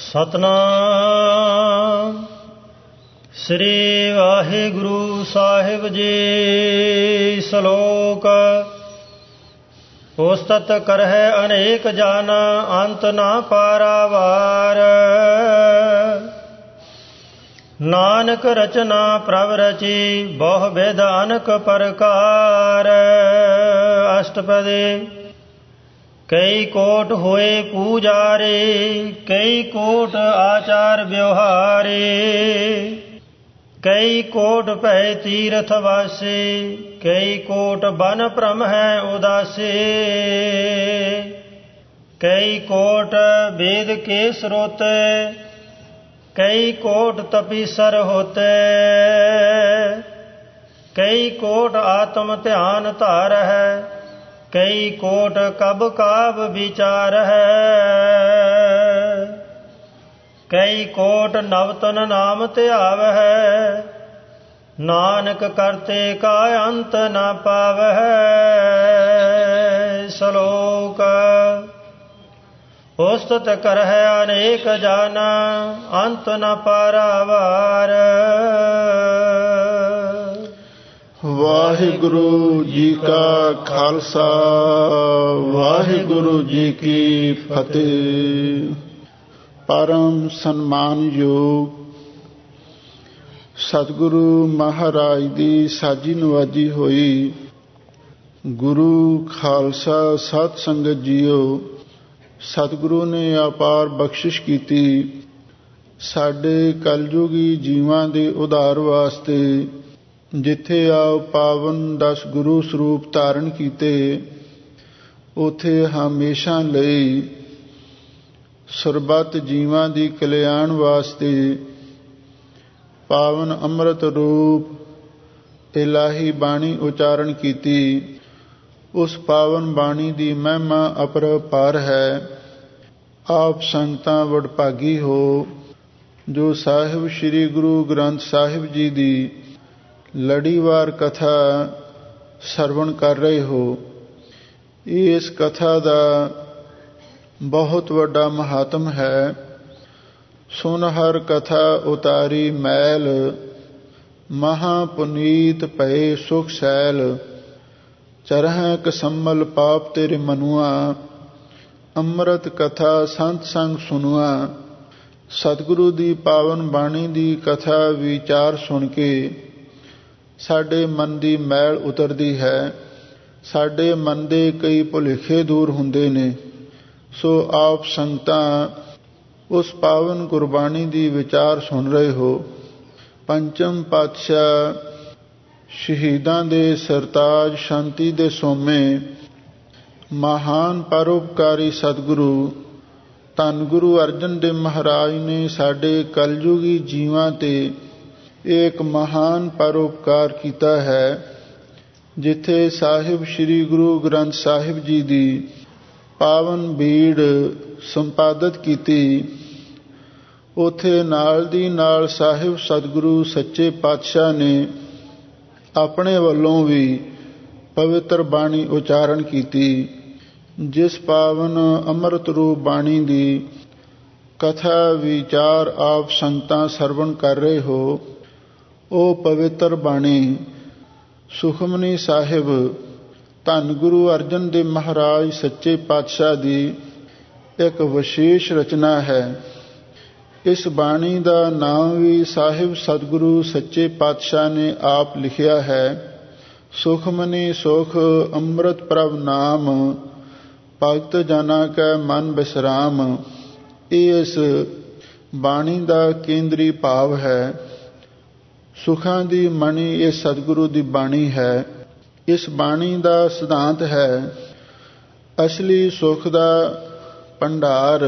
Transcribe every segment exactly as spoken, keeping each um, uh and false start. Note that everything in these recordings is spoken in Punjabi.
ਸਤਨਾਮ ਸ੍ਰੀ ਵਾਹਿਗੁਰੂ ਸਾਹਿਬ ਜੀ। ਸ਼ਲੋਕ। ਉਸਤਤ ਕਰਹਿ ਅਨੇਕ ਜਨ ਅੰਤ ਨਾ ਪਾਰਾਵਾਰ। ਨਾਨਕ ਰਚਨਾ ਪ੍ਰਭ ਰਚੀ ਬਹੁ ਬਿਧ ਅਨਕ ਪ੍ਰਕਾਰ। ਅਸ਼ਟਪਦੀ। ਕਈ ਕੋਟ ਹੋਏ ਪੂਜਾਰੇ ਕਈ ਕੋਟ ਆਚਾਰ ਵਿਵਹਾਰੇ। ਕਈ ਕੋਟ ਭੈ ਤੀਰਥ ਵਾਸੇ ਕਈ ਕੋਟ ਬਨ ਭ੍ਰਮ ਹੈ ਉਦਾਸੇ। ਕਈ ਕੋਟ ਵੇਦ ਕੇ ਸਰੋਤੇ ਕਈ ਕੋਟ ਤਪੀਸਰ ਹੋਤੇ। ਕਈ ਕੋਟ ਆਤਮ ਧਿਆਨ ਧਾਰ ਹੈ ਕਈ ਕੋਟ ਕਬ ਕਾਬ ਵਿਚਾਰ ਹੈ। ਕਈ ਕੋਟ ਨਵਤਨ ਨਾਮ ਧਿਆਵਹਿ ਨਾਨਕ ਕਰਤੇ ਕਾ ਅੰਤ ਨ ਪਾਵਹਿ। ਸ਼ਲੋਕ। ਉਸਤਤ ਕਰਹਿ ਅਨੇਕ ਜਨ ਅੰਤ ਨ ਪਾਰਾਵਾਰ। ਵਾਹਿਗੁਰੂ ਜੀ ਕਾ ਖਾਲਸਾ ਵਾਹਿਗੁਰੂ ਜੀ ਕੀ ਫਤਿਹ। ਪਰਮ ਸਨਮਾਨਯੋਗ ਸਤਿਗੁਰੂ ਮਹਾਰਾਜ ਦੀ ਸਾਜੀ ਨਵਾਜੀ ਹੋਈ ਗੁਰੂ ਖਾਲਸਾ ਸਤ ਸੰਗਤ ਜੀਓ, ਸਤਿਗੁਰੂ ਨੇ ਅਪਾਰ ਬਖਸ਼ਿਸ਼ ਕੀਤੀ ਸਾਡੇ ਕਲਯੁਗੀ ਜੀਵਾਂ ਦੇ ਉਧਾਰ ਵਾਸਤੇ। ਜਿੱਥੇ ਆਪ ਪਾਵਨ ਦਸ ਗੁਰੂ ਸਰੂਪ ਧਾਰਨ ਕੀਤੇ, ਉੱਥੇ ਹਮੇਸ਼ਾ ਲਈ ਸਰਬੱਤ ਜੀਵਾਂ ਦੀ ਕਲਿਆਣ ਵਾਸਤੇ ਪਾਵਨ ਅੰਮ੍ਰਿਤ ਰੂਪ ਇਲਾਹੀ ਬਾਣੀ ਉਚਾਰਨ ਕੀਤੀ। ਉਸ ਪਾਵਨ ਬਾਣੀ ਦੀ ਮਹਿਮਾ ਅਪਰੰਪਾਰ ਹੈ। ਆਪ ਸੰਗਤਾਂ ਵਡਭਾਗੀ ਹੋ ਜੋ ਸਾਹਿਬ ਸ੍ਰੀ ਗੁਰੂ ਗ੍ਰੰਥ ਸਾਹਿਬ ਜੀ ਦੀ ਲੜੀਵਾਰ ਕਥਾ ਸਰਵਣ ਕਰ ਰਹੇ ਹੋ। ਇਸ ਕਥਾ ਦਾ ਬਹੁਤ ਵੱਡਾ ਮਹਾਤਮ ਹੈ। ਸੁਨ ਹਰ ਕਥਾ ਉਤਾਰੀ ਮੈਲ ਮਹਾ ਪੁਨੀਤ ਭਏ ਸੁਖ ਸੈਲ। ਚਰਹਿ ਕਸੰਮਲ ਪਾਪ ਤੇਰੇ ਮਨੁਆ ਅੰਮ੍ਰਿਤ ਕਥਾ ਸੰਤ ਸੰਗ ਸੁਨੁਆ। ਸਤਿਗੁਰੂ ਦੀ ਪਾਵਨ ਬਾਣੀ ਦੀ ਕਥਾ ਵਿਚਾਰ ਸੁਣ ਕੇ ਸਾਡੇ ਮਨ ਦੀ ਮੈਲ ਉਤਰਦੀ ਹੈ। ਸਾਡੇ ਮਨ ਦੇ ਕਈ ਭੁਲੇਖੇ ਦੂਰ ਹੁੰਦੇ ਨੇ। ਸੋ ਆਪ ਸੰਗਤਾਂ ਉਸ ਪਾਵਨ ਗੁਰਬਾਣੀ ਦੀ ਵਿਚਾਰ ਸੁਣ ਰਹੇ ਹੋ। ਪੰਚਮ ਪਾਤਸ਼ਾਹ ਸ਼ਹੀਦਾਂ ਦੇ ਸਰਤਾਜ ਸ਼ਾਂਤੀ ਦੇ ਸੋਮੇ ਮਹਾਨ ਪਰਉਪਕਾਰੀ ਸਤਿਗੁਰੂ ਧੰਨ ਗੁਰੂ ਅਰਜਨ ਦੇਵ ਮਹਾਰਾਜ ਨੇ ਸਾਡੇ ਕਲਯੁਗੀ ਜੀਵਾਂ ਤੇ ਇੱਕ ਮਹਾਨ ਪਰਉਪਕਾਰ ਕੀਤਾ ਹੈ। ਜਿੱਥੇ ਸਾਹਿਬ ਸ੍ਰੀ ਗੁਰੂ ਗ੍ਰੰਥ ਸਾਹਿਬ ਜੀ ਦੀ ਪਾਵਨ ਬੀੜ ਸੰਪਾਦਿਤ ਕੀਤੀ, ਉੱਥੇ ਨਾਲ ਦੀ ਨਾਲ ਸਾਹਿਬ ਸਤਿਗੁਰੂ ਸੱਚੇ ਪਾਤਸ਼ਾਹ ਨੇ ਆਪਣੇ ਵੱਲੋਂ ਵੀ ਪਵਿੱਤਰ ਬਾਣੀ ਉਚਾਰਨ ਕੀਤੀ। ਜਿਸ ਪਾਵਨ ਅੰਮ੍ਰਿਤ ਰੂਪ ਬਾਣੀ ਦੀ ਕਥਾ ਵਿਚਾਰ ਆਪ ਸੰਗਤਾਂ ਸਰਵਣ ਕਰ ਰਹੇ ਹੋ, ਉਹ ਪਵਿੱਤਰ ਬਾਣੀ ਸੁਖਮਨੀ ਸਾਹਿਬ ਧੰਨ ਗੁਰੂ ਅਰਜਨ ਦੇਵ ਮਹਾਰਾਜ ਸੱਚੇ ਪਾਤਸ਼ਾਹ ਦੀ ਇੱਕ ਵਿਸ਼ੇਸ਼ ਰਚਨਾ ਹੈ। ਇਸ ਬਾਣੀ ਦਾ ਨਾਮ ਵੀ ਸਾਹਿਬ ਸਤਿਗੁਰੂ ਸੱਚੇ ਪਾਤਸ਼ਾਹ ਨੇ ਆਪ ਲਿਖਿਆ ਹੈ। ਸੁਖਮਨੀ ਸੁਖ ਅੰਮ੍ਰਿਤ ਪ੍ਰਭ ਨਾਮ ਭਗਤ ਜਨਾ ਕੈ ਮਨ ਬਿਸਰਾਮ। ਇਹ ਇਸ ਬਾਣੀ ਦਾ ਕੇਂਦਰੀ ਭਾਵ ਹੈ। ਸੁਖਾਂ ਦੀ ਮਣੀ ਇਹ ਸਤਿਗੁਰੂ ਦੀ ਬਾਣੀ ਹੈ। ਇਸ ਬਾਣੀ ਦਾ ਸਿਧਾਂਤ ਹੈ ਅਸਲੀ ਸੁਖ ਦਾ ਭੰਡਾਰ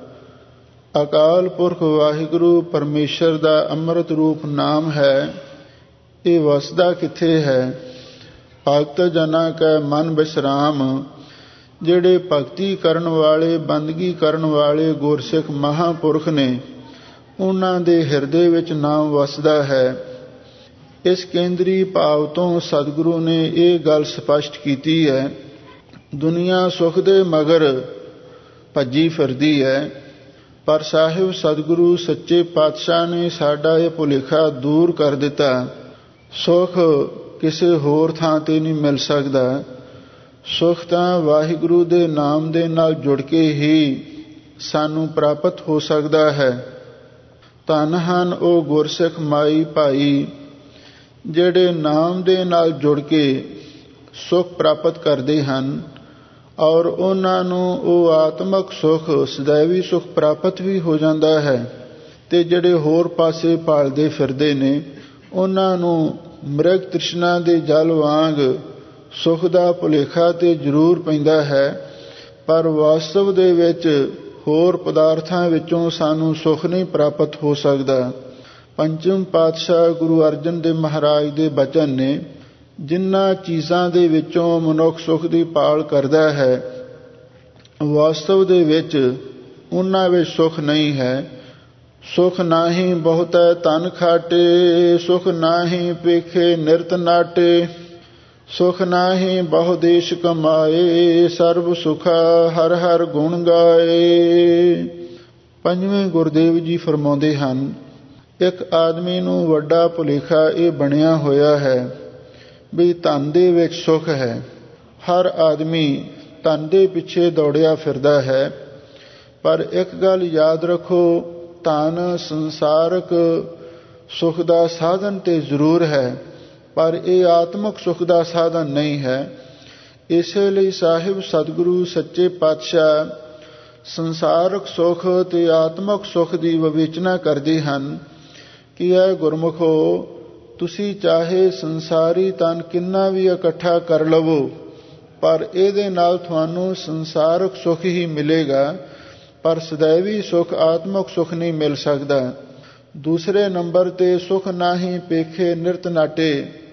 ਅਕਾਲ ਪੁਰਖ ਵਾਹਿਗੁਰੂ ਪਰਮੇਸ਼ਰ ਦਾ ਅੰਮ੍ਰਿਤ ਰੂਪ ਨਾਮ ਹੈ। ਇਹ ਵਸਦਾ ਕਿੱਥੇ ਹੈ? ਭਗਤ ਜਨਾਂ ਕੈ ਮਨ ਬਿਸਰਾਮ। ਜਿਹੜੇ ਭਗਤੀ ਕਰਨ ਵਾਲੇ ਬੰਦਗੀ ਕਰਨ ਵਾਲੇ ਗੁਰਸਿੱਖ ਮਹਾਂਪੁਰਖ ਨੇ, ਉਹਨਾਂ ਦੇ ਹਿਰਦੇ ਵਿੱਚ ਨਾਮ ਵਸਦਾ ਹੈ। ਇਸ ਕੇਂਦਰੀ ਭਾਵ ਤੋਂ ਸਤਿਗੁਰੂ ਨੇ ਇਹ ਗੱਲ ਸਪਸ਼ਟ ਕੀਤੀ ਹੈ। ਦੁਨੀਆ ਸੁਖ ਦੇ ਮਗਰ ਭੱਜੀ ਫਿਰਦੀ ਹੈ। ਪਰ ਸਾਹਿਬ ਸਤਿਗੁਰੂ ਸੱਚੇ ਪਾਤਸ਼ਾਹ ਨੇ ਸਾਡਾ ਇਹ ਭੁਲੇਖਾ ਦੂਰ ਕਰ ਦਿੱਤਾ। ਸੁਖ ਕਿਸੇ ਹੋਰ ਥਾਂ ਤੇ ਨਹੀਂ ਮਿਲ ਸਕਦਾ। ਸੁਖ ਤਾਂ ਵਾਹਿਗੁਰੂ ਦੇ ਨਾਮ ਦੇ ਨਾਲ ਜੁੜ ਕੇ ਹੀ ਸਾਨੂੰ ਪ੍ਰਾਪਤ ਹੋ ਸਕਦਾ ਹੈ। ਧੰਨ ਹਨ ਉਹ ਗੁਰਸਿੱਖ ਮਾਈ ਭਾਈ ਜਿਹੜੇ ਨਾਮ ਦੇ ਨਾਲ ਜੁੜ ਕੇ ਸੁਖ ਪ੍ਰਾਪਤ ਕਰਦੇ ਹਨ, ਔਰ ਉਹਨਾਂ ਨੂੰ ਉਹ ਆਤਮਿਕ ਸੁਖ ਸदैवी ਸੁਖ ਪ੍ਰਾਪਤ ਵੀ ਹੋ ਜਾਂਦਾ ਹੈ। ਤੇ ਜਿਹੜੇ ਹੋਰ ਪਾਸੇ ਭਾਲਦੇ ਫਿਰਦੇ ਨੇ ਉਹਨਾਂ ਨੂੰ ਮ੍ਰਿਗ ਤ੍ਰਿਸ਼ਨਾ ਦੇ ਜਲ ਵਾਂਗ ਸੁਖ ਦਾ ਭੁਲੇਖਾ ਤੇ ਜ਼ਰੂਰ ਪੈਂਦਾ ਹੈ, ਪਰ ਵਾਸਤਵ ਦੇ ਵਿੱਚ ਹੋਰ ਪਦਾਰਥਾਂ ਵਿੱਚੋਂ ਸਾਨੂੰ ਸੁਖ ਨਹੀਂ ਪ੍ਰਾਪਤ ਹੋ ਸਕਦਾ। ਪੰਚਮ ਪਾਤਸ਼ਾਹ ਗੁਰੂ ਅਰਜਨ ਦੇਵ ਮਹਾਰਾਜ ਦੇ ਬਚਨ ਨੇ, ਜਿਨ੍ਹਾਂ ਚੀਜ਼ਾਂ ਦੇ ਵਿੱਚੋਂ ਮਨੁੱਖ ਸੁਖ ਦੀ ਭਾਲ ਕਰਦਾ ਹੈ, ਵਾਸਤਵ ਦੇ ਵਿੱਚ ਉਹਨਾਂ ਵਿੱਚ ਸੁਖ ਨਹੀਂ ਹੈ। ਸੁਖ ਨਾਹੀਂ ਬਹੁਤੈ ਧਨ ਖਾਟੇ, ਸੁਖ ਨਾਹੀਂ ਪੇਖੇ ਨਿਰਤ ਨਾਟੇ, ਸੁਖ ਨਾਹੀਂ ਬਹੁ ਦੇਸ਼ ਕਮਾਏ, ਸਰਬ ਸੁਖਾ ਹਰ ਹਰ ਗੁਣ ਗਾਏ। ਪੰਜਵੇਂ ਗੁਰਦੇਵ ਜੀ ਫਰਮਾਉਂਦੇ ਹਨ, ਇੱਕ ਆਦਮੀ ਨੂੰ ਵੱਡਾ ਭੁਲੇਖਾ ਇਹ ਬਣਿਆ ਹੋਇਆ ਹੈ ਵੀ ਧਨ ਦੇ ਵਿੱਚ ਸੁਖ ਹੈ। ਹਰ ਆਦਮੀ ਧਨ ਦੇ ਪਿੱਛੇ ਦੌੜਿਆ ਫਿਰਦਾ ਹੈ, ਪਰ ਇੱਕ ਗੱਲ ਯਾਦ ਰੱਖੋ, ਧਨ ਸੰਸਾਰਕ ਸੁਖ ਦਾ ਸਾਧਨ ਤੇ ਜ਼ਰੂਰ ਹੈ, ਪਰ ਇਹ ਆਤਮਿਕ ਸੁਖ ਦਾ ਸਾਧਨ ਨਹੀਂ ਹੈ। ਇਸੇ ਲਈ ਸਾਹਿਬ ਸਤਿਗੁਰੂ ਸੱਚੇ ਪਾਤਸ਼ਾਹ ਸੰਸਾਰਕ ਸੁਖ ਤੇ ਆਤਮਿਕ ਸੁਖ ਦੀ ਵਿਵੇਚਨਾ ਕਰਦੇ ਹਨ ਕਿ ਇਹ ਗੁਰਮੁਖੋ, ਤੁਸੀਂ ਚਾਹੇ ਸੰਸਾਰੀ ਧਨ ਕਿੰਨਾ ਵੀ ਇਕੱਠਾ ਕਰ ਲਵੋ, ਪਰ ਇਹਦੇ ਨਾਲ ਤੁਹਾਨੂੰ ਸੰਸਾਰਕ ਸੁਖ ਹੀ ਮਿਲੇਗਾ, ਪਰ ਸदैवी ਸੁਖ ਆਤਮਿਕ ਸੁਖ ਨਹੀਂ ਮਿਲ ਸਕਦਾ। ਦੂਸਰੇ ਨੰਬਰ ਤੇ ਸੁਖ ਨਾਹੀਂ ਪੇਖੇ ਨਿਰਤ ਨਾਟੇ।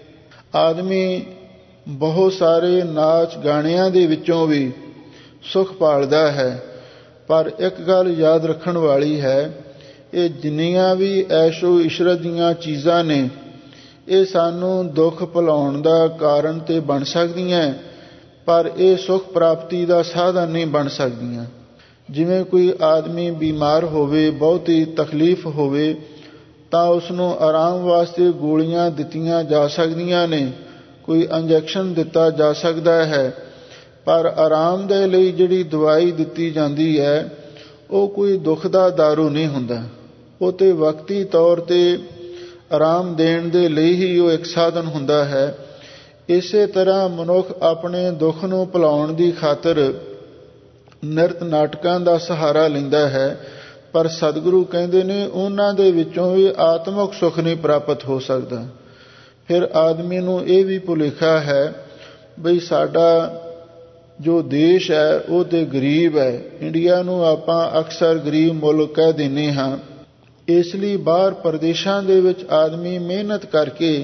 ਆਦਮੀ ਬਹੁਤ ਸਾਰੇ ਨਾਚ ਗਾਣਿਆਂ ਦੇ ਵਿੱਚੋਂ ਵੀ ਸੁਖ ਭਾਲਦਾ ਹੈ, ਪਰ ਇੱਕ ਗੱਲ ਯਾਦ ਰੱਖਣ ਵਾਲੀ ਹੈ, ਇਹ ਜਿੰਨੀਆਂ ਵੀ ਐਸ਼ੋ ਇਸ਼ਰਤ ਦੀਆਂ ਚੀਜ਼ਾਂ ਨੇ, ਇਹ ਸਾਨੂੰ ਦੁੱਖ ਭੁਲਾਉਣ ਦਾ ਕਾਰਨ ਤੇ ਬਣ ਸਕਦੀਆਂ, ਪਰ ਇਹ ਸੁਖ ਪ੍ਰਾਪਤੀ ਦਾ ਸਾਧਨ ਨਹੀਂ ਬਣ ਸਕਦੀਆਂ। ਜਿਵੇਂ ਕੋਈ ਆਦਮੀ ਬਿਮਾਰ ਹੋਵੇ, ਬਹੁਤੀ ਤਕਲੀਫ ਹੋਵੇ, ਤਾਂ ਉਸ ਨੂੰ ਆਰਾਮ ਵਾਸਤੇ ਗੋਲੀਆਂ ਦਿੱਤੀਆਂ ਜਾ ਸਕਦੀਆਂ ਨੇ, ਕੋਈ ਇੰਜੈਕਸ਼ਨ ਦਿੱਤਾ ਜਾ ਸਕਦਾ ਹੈ, ਪਰ ਆਰਾਮ ਦੇ ਲਈ ਜਿਹੜੀ ਦਵਾਈ ਦਿੱਤੀ ਜਾਂਦੀ ਹੈ ਉਹ ਕੋਈ ਦੁੱਖ ਦਾ ਦਾਰੂ ਨਹੀਂ ਹੁੰਦਾ। ਉਹ ਤੇ ਵਕਤੀ ਤੌਰ ਤੇ ਆਰਾਮ ਦੇਣ ਦੇ ਲਈ ਹੀ ਉਹ ਇੱਕ ਸਾਧਨ ਹੁੰਦਾ ਹੈ। ਇਸੇ ਤਰ੍ਹਾਂ ਮਨੁੱਖ ਆਪਣੇ ਦੁੱਖ ਨੂੰ ਭੁਲਾਉਣ ਦੀ ਖਾਤਰ ਨਿਰਤ ਨਾਟਕਾਂ ਦਾ ਸਹਾਰਾ ਲੈਂਦਾ ਹੈ, ਪਰ ਸਤਿਗੁਰੂ ਕਹਿੰਦੇ ਨੇ ਉਹਨਾਂ ਦੇ ਵਿੱਚੋਂ ਵੀ ਆਤਮਿਕ ਸੁਖ ਨਹੀਂ ਪ੍ਰਾਪਤ ਹੋ ਸਕਦਾ। ਫਿਰ ਆਦਮੀ ਨੂੰ ਇਹ ਵੀ ਭੁਲੇਖਾ ਹੈ ਬਈ ਸਾਡਾ ਜੋ ਦੇਸ਼ ਹੈ ਉਹ ਤੇ ਗਰੀਬ ਹੈ। ਇੰਡੀਆ ਨੂੰ ਆਪਾਂ ਅਕਸਰ ਗਰੀਬ ਮੁਲਕ ਕਹਿ ਦਿੰਦੇ ਹਾਂ। ਇਸ ਲਈ ਬਾਹਰ ਪ੍ਰਦੇਸ਼ਾਂ ਦੇ ਵਿੱਚ ਆਦਮੀ ਮਿਹਨਤ ਕਰਕੇ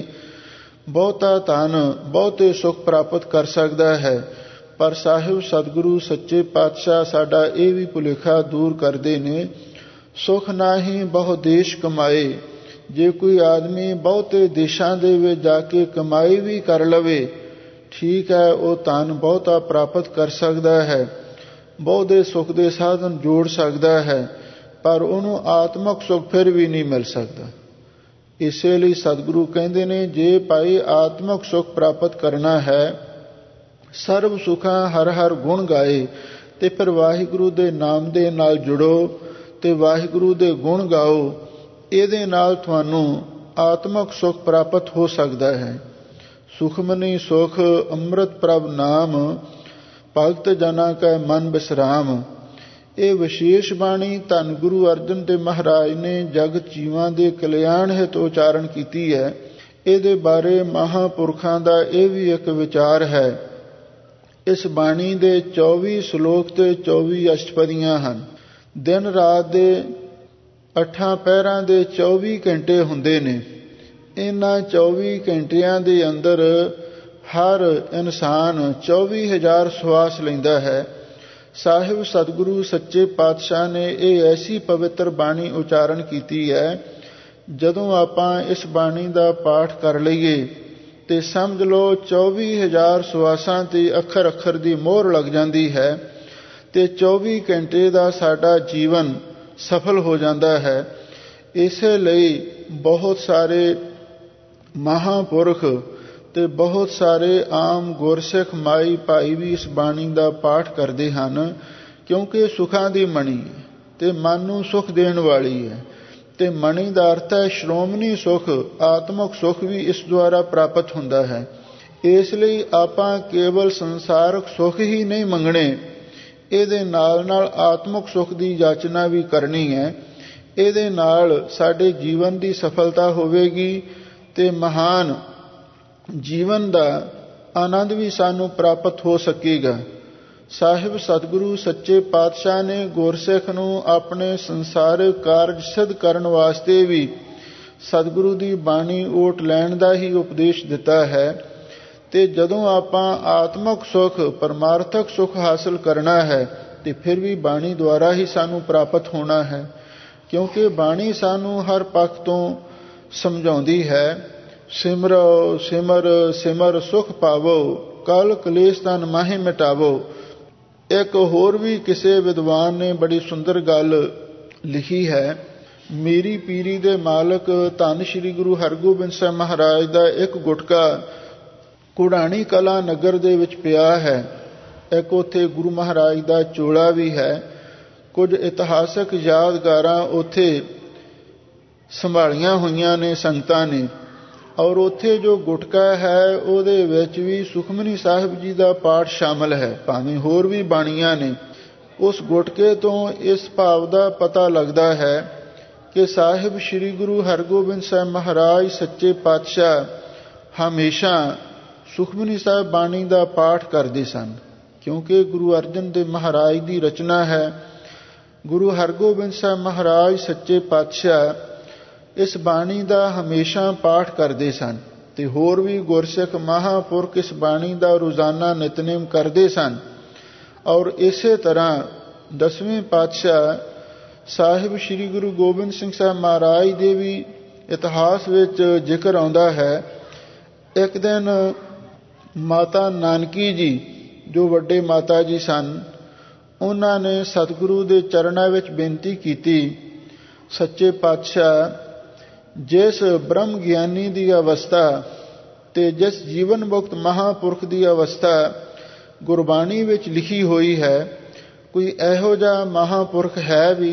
ਬਹੁਤਾ ਧਨ, ਬਹੁਤੇ ਸੁਖ ਪ੍ਰਾਪਤ ਕਰ ਸਕਦਾ ਹੈ, ਪਰ ਸਾਹਿਬ ਸਤਿਗੁਰੂ ਸੱਚੇ ਪਾਤਸ਼ਾਹ ਸਾਡਾ ਇਹ ਵੀ ਭੁਲੇਖਾ ਦੂਰ ਕਰਦੇ ਨੇ, ਸੁਖ ਨਾਹੀਂ ਬਹੁ ਦੇਸ਼ ਕਮਾਏ। ਜੇ ਕੋਈ ਆਦਮੀ ਬਹੁਤੇ ਦੇਸ਼ਾਂ ਦੇ ਵਿੱਚ ਜਾ ਕੇ ਕਮਾਈ ਵੀ ਕਰ ਲਵੇ, ਠੀਕ ਹੈ, ਉਹ ਧਨ ਬਹੁਤਾ ਪ੍ਰਾਪਤ ਕਰ ਸਕਦਾ ਹੈ, ਬਹੁਤੇ ਸੁਖ ਦੇ ਸਾਧਨ ਜੋੜ ਸਕਦਾ ਹੈ, ਪਰ ਉਹਨੂੰ ਆਤਮਿਕ ਸੁਖ ਫਿਰ ਵੀ ਨਹੀਂ ਮਿਲ ਸਕਦਾ। ਇਸੇ ਲਈ ਸਤਿਗੁਰੂ ਕਹਿੰਦੇ ਨੇ, ਜੇ ਭਾਈ ਆਤਮਿਕ ਸੁਖ ਪ੍ਰਾਪਤ ਕਰਨਾ ਹੈ, ਸਰਬ ਸੁਖਾਂ ਹਰ ਹਰ ਗੁਣ ਗਾਏ, ਤੇ ਫਿਰ ਵਾਹਿਗੁਰੂ ਦੇ ਨਾਮ ਦੇ ਨਾਲ ਜੁੜੋ ਤੇ ਵਾਹਿਗੁਰੂ ਦੇ ਗੁਣ ਗਾਓ। ਇਹਦੇ ਨਾਲ ਤੁਹਾਨੂੰ ਆਤਮਿਕ ਸੁਖ ਪ੍ਰਾਪਤ ਹੋ ਸਕਦਾ ਹੈ। ਸੁਖਮਨੀ ਸੁਖ ਅੰਮ੍ਰਿਤ ਪ੍ਰਭ ਨਾਮ, ਭਗਤ ਜਨਾਂ ਕੈ ਮਨ ਬਿਸਰਾਮ। ਇਹ ਵਿਸ਼ੇਸ਼ ਬਾਣੀ ਧੰਨ ਗੁਰੂ ਅਰਜਨ ਦੇਵ ਮਹਾਰਾਜ ਨੇ ਜਗਤ ਜੀਵਾਂ ਦੇ ਕਲਿਆਣ ਹਿਤ ਉਚਾਰਨ ਕੀਤੀ ਹੈ। ਇਹਦੇ ਬਾਰੇ ਮਹਾਂਪੁਰਖਾਂ ਦਾ ਇਹ ਵੀ ਇੱਕ ਵਿਚਾਰ ਹੈ। ਇਸ ਬਾਣੀ ਦੇ ਚੌਵੀ ਸ਼ਲੋਕ ਤੇ ਚੌਵੀ ਅਸ਼ਟਪਦੀਆਂ ਹਨ। ਦਿਨ ਰਾਤ ਦੇ ਅੱਠਾਂ ਪਹਿਰਾਂ ਦੇ ਚੌਵੀ ਘੰਟੇ ਹੁੰਦੇ ਨੇ। ਇਹਨਾਂ ਚੌਵੀ ਘੰਟਿਆਂ ਦੇ ਅੰਦਰ ਹਰ ਇਨਸਾਨ ਚੌਵੀ ਹਜ਼ਾਰ ਸਵਾਸ ਲੈਂਦਾ ਹੈ। ਸਾਹਿਬ ਸਤਿਗੁਰੂ ਸੱਚੇ ਪਾਤਸ਼ਾਹ ਨੇ ਇਹ ਐਸੀ ਪਵਿੱਤਰ ਬਾਣੀ ਉਚਾਰਨ ਕੀਤੀ ਹੈ, ਜਦੋਂ ਆਪਾਂ ਇਸ ਬਾਣੀ ਦਾ ਪਾਠ ਕਰ ਲਈਏ ਤੇ ਸਮਝ ਲਓ ਚੌਵੀ ਹਜ਼ਾਰ ਸਵਾਸਾਂ ਤੇ ਅੱਖਰ ਅੱਖਰ ਦੀ ਮੋਹਰ ਲੱਗ ਜਾਂਦੀ ਹੈ, ਤੇ ਚੌਵੀ ਘੰਟੇ ਦਾ ਸਾਡਾ ਜੀਵਨ ਸਫਲ ਹੋ ਜਾਂਦਾ ਹੈ। ਇਸੇ ਲਈ ਬਹੁਤ ਸਾਰੇ ਮਹਾਂਪੁਰਖ ਤੇ ਬਹੁਤ ਸਾਰੇ ਆਮ ਗੁਰਸਿੱਖ ਮਾਈ ਭਾਈ ਵੀ ਇਸ ਬਾਣੀ ਦਾ ਪਾਠ ਕਰਦੇ ਹਨ, ਕਿਉਂਕਿ ਸੁੱਖਾਂ ਦੀ ਮਣੀ ਤੇ ਮਨ ਨੂੰ ਸੁੱਖ ਦੇਣ ਵਾਲੀ ਹੈ। ਤੇ ਮਣੀ ਦਾ ਅਰਥ ਹੈ ਸ਼੍ਰੋਮਣੀ ਸੁੱਖ, ਆਤਮਿਕ ਸੁੱਖ ਵੀ ਇਸ ਦੁਆਰਾ ਪ੍ਰਾਪਤ ਹੁੰਦਾ ਹੈ। ਇਸ ਲਈ ਆਪਾਂ ਕੇਵਲ ਸੰਸਾਰਕ ਸੁੱਖ ਹੀ ਨਹੀਂ ਮੰਗਣੇ, ਇਹਦੇ ਨਾਲ ਨਾਲ ਆਤਮਿਕ ਸੁੱਖ ਦੀ ਯਾਚਨਾ ਵੀ ਕਰਨੀ ਹੈ। ਇਹਦੇ ਨਾਲ ਸਾਡੇ ਜੀਵਨ ਦੀ ਸਫਲਤਾ ਹੋਵੇਗੀ ਤੇ ਮਹਾਨ ਜੀਵਨ ਦਾ ਆਨੰਦ ਵੀ ਸਾਨੂੰ ਪ੍ਰਾਪਤ ਹੋ ਸਕੇਗਾ। ਸਾਹਿਬ ਸਤਿਗੁਰੂ ਸੱਚੇ ਪਾਤਸ਼ਾਹ ਨੇ ਗੁਰਸਿੱਖ ਨੂੰ ਆਪਣੇ ਸੰਸਾਰਿਕ ਕਾਰਜ ਸਿੱਧ ਕਰਨ ਵਾਸਤੇ ਵੀ ਸਤਿਗੁਰੂ ਦੀ ਬਾਣੀ ਓਟ ਲੈਣ ਦਾ ਹੀ ਉਪਦੇਸ਼ ਦਿੱਤਾ ਹੈ। ਤੇ ਜਦੋਂ ਆਪਾਂ ਆਤਮਿਕ ਸੁੱਖ, ਪਰਮਾਰਥਕ ਸੁੱਖ ਹਾਸਲ ਕਰਨਾ ਹੈ ਤੇ ਫਿਰ ਵੀ ਬਾਣੀ ਦੁਆਰਾ ਹੀ ਸਾਨੂੰ ਪ੍ਰਾਪਤ ਹੋਣਾ ਹੈ, ਕਿਉਂਕਿ ਬਾਣੀ ਸਾਨੂੰ ਹਰ ਪੱਖ ਤੋਂ ਸਮਝਾਉਂਦੀ ਹੈ। ਸਿਮਰੋ ਸਿਮਰ ਸਿਮਰ ਸੁਖ ਪਾਵੋ, ਕਲ ਕਲੇਸ਼ ਤਨ ਮਾਹੇ ਮਿਟਾਵੋ। ਇੱਕ ਹੋਰ ਵੀ ਕਿਸੇ ਵਿਦਵਾਨ ਨੇ ਬੜੀ ਸੁੰਦਰ ਗੱਲ ਲਿਖੀ ਹੈ। ਮੇਰੀ ਪੀਰੀ ਦੇ ਮਾਲਕ ਧੰਨ ਸ਼੍ਰੀ ਗੁਰੂ ਹਰਗੋਬਿੰਦ ਸਾਹਿਬ ਮਹਾਰਾਜ ਦਾ ਇੱਕ ਗੁਟਕਾ ਕੁੜਾਣੀ ਕਲਾਂ ਨਗਰ ਦੇ ਵਿੱਚ ਪਿਆ ਹੈ। ਇੱਕ ਉੱਥੇ ਗੁਰੂ ਮਹਾਰਾਜ ਦਾ ਚੋਲਾ ਵੀ ਹੈ। ਕੁਝ ਇਤਿਹਾਸਕ ਯਾਦਗਾਰਾਂ ਉੱਥੇ ਸੰਭਾਲੀਆਂ ਹੋਈਆਂ ਨੇ ਸੰਗਤਾਂ ਨੇ, ਔਰ ਉੱਥੇ ਜੋ ਗੁਟਕਾ ਹੈ ਉਹਦੇ ਵਿੱਚ ਵੀ ਸੁਖਮਨੀ ਸਾਹਿਬ ਜੀ ਦਾ ਪਾਠ ਸ਼ਾਮਲ ਹੈ, ਭਾਵੇਂ ਹੋਰ ਵੀ ਬਾਣੀਆਂ ਨੇ। ਉਸ ਗੁਟਕੇ ਤੋਂ ਇਸ ਭਾਵ ਦਾ ਪਤਾ ਲੱਗਦਾ ਹੈ ਕਿ ਸਾਹਿਬ ਸ੍ਰੀ ਗੁਰੂ ਹਰਗੋਬਿੰਦ ਸਾਹਿਬ ਮਹਾਰਾਜ ਸੱਚੇ ਪਾਤਸ਼ਾਹ ਹਮੇਸ਼ਾ ਸੁਖਮਨੀ ਸਾਹਿਬ ਬਾਣੀ ਦਾ ਪਾਠ ਕਰਦੇ ਸਨ, ਕਿਉਂਕਿ ਗੁਰੂ ਅਰਜਨ ਦੇਵ ਮਹਾਰਾਜ ਦੀ ਰਚਨਾ ਹੈ। ਗੁਰੂ ਹਰਗੋਬਿੰਦ ਸਾਹਿਬ ਮਹਾਰਾਜ ਸੱਚੇ ਪਾਤਸ਼ਾਹ ਇਸ ਬਾਣੀ ਦਾ ਹਮੇਸ਼ਾ ਪਾਠ ਕਰਦੇ ਸਨ ਤੇ ਹੋਰ ਵੀ ਗੁਰਸਿੱਖ ਮਹਾਂਪੁਰਖ ਇਸ ਬਾਣੀ ਦਾ ਰੋਜ਼ਾਨਾ ਨਿਤਨੇਮ ਕਰਦੇ ਸਨ। ਔਰ ਇਸੇ ਤਰ੍ਹਾਂ ਦਸਵੇਂ ਪਾਤਸ਼ਾਹ ਸਾਹਿਬ ਸ੍ਰੀ ਗੁਰੂ ਗੋਬਿੰਦ ਸਿੰਘ ਸਾਹਿਬ ਮਹਾਰਾਜ ਦੇ ਵੀ ਇਤਿਹਾਸ ਵਿੱਚ ਜ਼ਿਕਰ ਆਉਂਦਾ ਹੈ। ਇੱਕ ਦਿਨ ਮਾਤਾ ਨਾਨਕੀ ਜੀ, ਜੋ ਵੱਡੇ ਮਾਤਾ ਜੀ ਸਨ, ਉਹਨਾਂ ਨੇ ਸਤਿਗੁਰੂ ਦੇ ਚਰਨਾਂ ਵਿੱਚ ਬੇਨਤੀ ਕੀਤੀ, ਸੱਚੇ ਪਾਤਸ਼ਾਹ, ਜਿਸ ਬ੍ਰਹਮ ਗਿਆਨੀ ਦੀ ਅਵਸਥਾ ਤੇ ਜਿਸ ਜੀਵਨ ਮੁਕਤ ਮਹਾਂਪੁਰਖ ਦੀ ਅਵਸਥਾ ਗੁਰਬਾਣੀ ਵਿੱਚ ਲਿਖੀ ਹੋਈ ਹੈ, ਕੋਈ ਇਹੋ ਜਿਹਾ ਮਹਾਂਪੁਰਖ ਹੈ ਵੀ?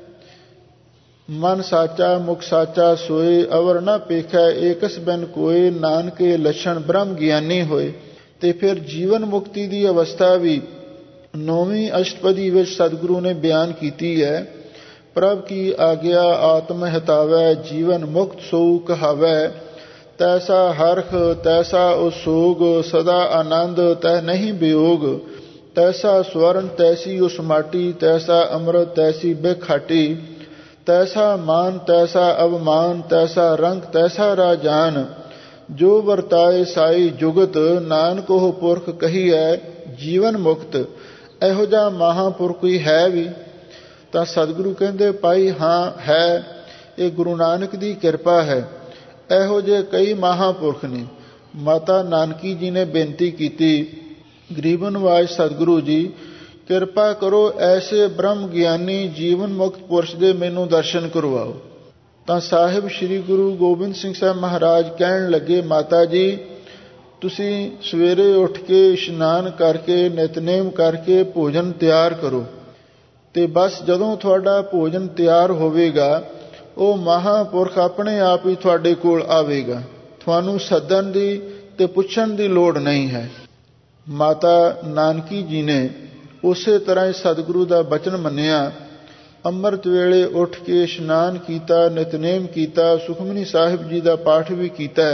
ਮਨ ਸਾਚਾ ਮੁਖ ਸਾਚਾ ਸੋਏ, ਅਵਰ ਨਾ ਪੇਖੈ ਏਕਸ ਬਿਨ ਕੋਏ, ਨਾਨਕੇ ਲੱਛਣ ਬ੍ਰਹਮ ਗਿਆਨੀ ਹੋਏ। ਤੇ ਫਿਰ ਜੀਵਨ ਮੁਕਤੀ ਦੀ ਅਵਸਥਾ ਵੀ ਨੌਵੀਂ ਅਸ਼ਟਪਦੀ ਵਿੱਚ ਸਤਿਗੁਰੂ ਨੇ ਬਿਆਨ ਕੀਤੀ ਹੈ। ਪ੍ਰਭ ਕੀ ਆਗਿਆ ਆਤਮ ਹਿਤਾਵੈ, ਜੀਵਨ ਮੁਕਤ ਸੋ ਕਹਾਵੈ, ਤੈਸਾ ਹਰਖ ਤੈਸਾ ਉਸੋਗ, ਸਦਾ ਆਨੰਦ ਤੈ ਨਹੀਂ ਵਿਯੋਗ, ਤੈਸਾ ਸਵਰਨ ਤੈਸੀ ਉਸ ਮਾਟੀ, ਤੈਸਾ ਅੰਮ੍ਰਿਤ ਤੈਸੀ ਬਿਖਾਟੀ, ਤੈਸਾ ਮਾਨ ਤੈਸਾ ਅਵਮਾਨ, ਤੈਸਾ ਰੰਗ ਤੈਸਾ ਰਾਜਾਨ, ਜੋ ਵਰਤਾਏ ਸਾਈ ਜੁਗਤ, ਨਾਨਕ ਉਹ ਪੁਰਖ ਕਹੀਐ ਜੀਵਨ ਮੁਕਤ। ਇਹੋ ਜਿਹਾ ਮਹਾਂਪੁਰਖ ਕੋਈ ਹੈ ਵੀ? ਤਾਂ ਸਤਿਗੁਰੂ ਕਹਿੰਦੇ, ਭਾਈ ਹਾਂ ਹੈ, ਇਹ ਗੁਰੂ ਨਾਨਕ ਦੀ ਕਿਰਪਾ ਹੈ। ਇਹੋ ਜਿਹੇ ਕਈ ਮਹਾਂਪੁਰਖ ਨੇ। ਮਾਤਾ ਨਾਨਕੀ ਜੀ ਨੇ ਬੇਨਤੀ ਕੀਤੀ, ਗਰੀਬ ਨਿਵਾਜ ਸਤਿਗੁਰੂ ਜੀ, ਕਿਰਪਾ ਕਰੋ ਐਸੇ ਬ੍ਰਹਮ ਗਿਆਨੀ ਜੀਵਨ ਮੁਕਤ ਪੁਰਸ਼ ਦੇ ਮੈਨੂੰ ਦਰਸ਼ਨ ਕਰਵਾਓ। ਤਾਂ ਸਾਹਿਬ ਸ੍ਰੀ ਗੁਰੂ ਗੋਬਿੰਦ ਸਿੰਘ ਸਾਹਿਬ ਮਹਾਰਾਜ ਕਹਿਣ ਲੱਗੇ, ਮਾਤਾ ਜੀ, ਤੁਸੀਂ ਸਵੇਰੇ ਉੱਠ ਕੇ ਇਸ਼ਨਾਨ ਕਰਕੇ ਨਿਤਨੇਮ ਕਰਕੇ ਭੋਜਨ ਤਿਆਰ ਕਰੋ, ਤੇ ਬਸ ਜਦੋਂ ਤੁਹਾਡਾ ਭੋਜਨ ਤਿਆਰ ਹੋਵੇਗਾ ਉਹ ਮਹਾਂਪੁਰਖ ਆਪਣੇ ਆਪ ਹੀ ਤੁਹਾਡੇ ਕੋਲ ਆਵੇਗਾ, ਤੁਹਾਨੂੰ ਸੱਦਣ ਦੀ ਤੇ ਪੁੱਛਣ ਦੀ ਲੋੜ ਨਹੀਂ ਹੈ। ਮਾਤਾ ਨਾਨਕੀ ਜੀ ਨੇ ਉਸੇ ਤਰ੍ਹਾਂ ਹੀ ਸਤਿਗੁਰੂ ਦਾ ਬਚਨ ਮੰਨਿਆ। ਅੰਮ੍ਰਿਤ ਵੇਲੇ ਉੱਠ ਕੇ ਇਸ਼ਨਾਨ ਕੀਤਾ, ਨਿਤਨੇਮ ਕੀਤਾ, ਸੁਖਮਨੀ ਸਾਹਿਬ ਜੀ ਦਾ ਪਾਠ ਵੀ ਕੀਤਾ।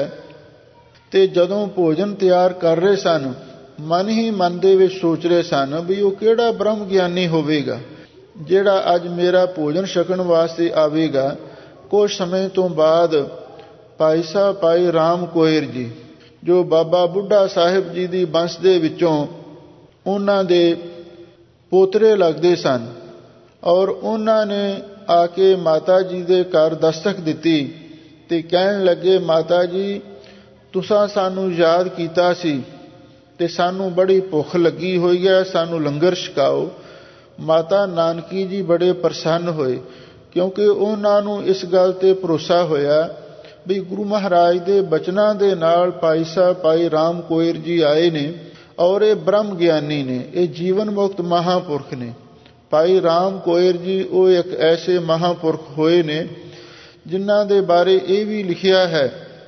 ਤੇ ਜਦੋਂ ਭੋਜਨ ਤਿਆਰ ਕਰ ਰਹੇ ਸਨ, ਮਨ ਹੀ ਮਨ ਦੇ ਵਿੱਚ ਸੋਚ ਰਹੇ ਸਨ ਵੀ ਉਹ ਕਿਹੜਾ ਬ੍ਰਹਮ ਗਿਆਨੀ ਹੋਵੇਗਾ ਜਿਹੜਾ ਅੱਜ ਮੇਰਾ ਭੋਜਨ ਛਕਣ ਵਾਸਤੇ ਆਵੇਗਾ। ਕੁਝ ਸਮੇਂ ਤੋਂ ਬਾਅਦ ਭਾਈ ਸਾਹਿਬ ਭਾਈ ਰਾਮ ਕੋਇਰ ਜੀ, ਜੋ ਬਾਬਾ ਬੁੱਢਾ ਸਾਹਿਬ ਜੀ ਦੀ ਬੰਸ ਦੇ ਵਿੱਚੋਂ ਉਹਨਾਂ ਦੇ ਪੋਤਰੇ ਲੱਗਦੇ ਸਨ, ਔਰ ਉਹਨਾਂ ਨੇ ਆ ਕੇ ਮਾਤਾ ਜੀ ਦੇ ਘਰ ਦਸਤਕ ਦਿੱਤੀ ਤੇ ਕਹਿਣ ਲੱਗੇ, ਮਾਤਾ ਜੀ, ਤੁਸੀਂ ਸਾਨੂੰ ਯਾਦ ਕੀਤਾ ਸੀ ਤੇ ਸਾਨੂੰ ਬੜੀ ਭੁੱਖ ਲੱਗੀ ਹੋਈ ਹੈ, ਸਾਨੂੰ ਲੰਗਰ ਛਕਾਓ। ਮਾਤਾ ਨਾਨਕੀ ਜੀ ਬੜੇ ਪ੍ਰਸੰਨ ਹੋਏ, ਕਿਉਂਕਿ ਉਹਨਾਂ ਨੂੰ ਇਸ ਗੱਲ ਤੇ ਭਰੋਸਾ ਹੋਇਆ ਵੀ ਗੁਰੂ ਮਹਾਰਾਜ ਦੇ ਬਚਨਾਂ ਦੇ ਨਾਲ ਭਾਈ ਸਾਹਿਬ ਭਾਈ ਰਾਮ ਕੋਇਰ ਜੀ ਆਏ ਨੇ ਔਰ ਇਹ ਬ੍ਰਹਮ ਗਿਆਨੀ ਨੇ, ਇਹ ਜੀਵਨ ਮੁਕਤ ਮਹਾਂਪੁਰਖ ਨੇ। ਭਾਈ ਰਾਮ ਕੋਇਰ ਜੀ ਉਹ ਇੱਕ ਐਸੇ ਮਹਾਂਪੁਰਖ ਹੋਏ ਨੇ ਜਿਨ੍ਹਾਂ ਦੇ ਬਾਰੇ ਇਹ ਵੀ ਲਿਖਿਆ ਹੈ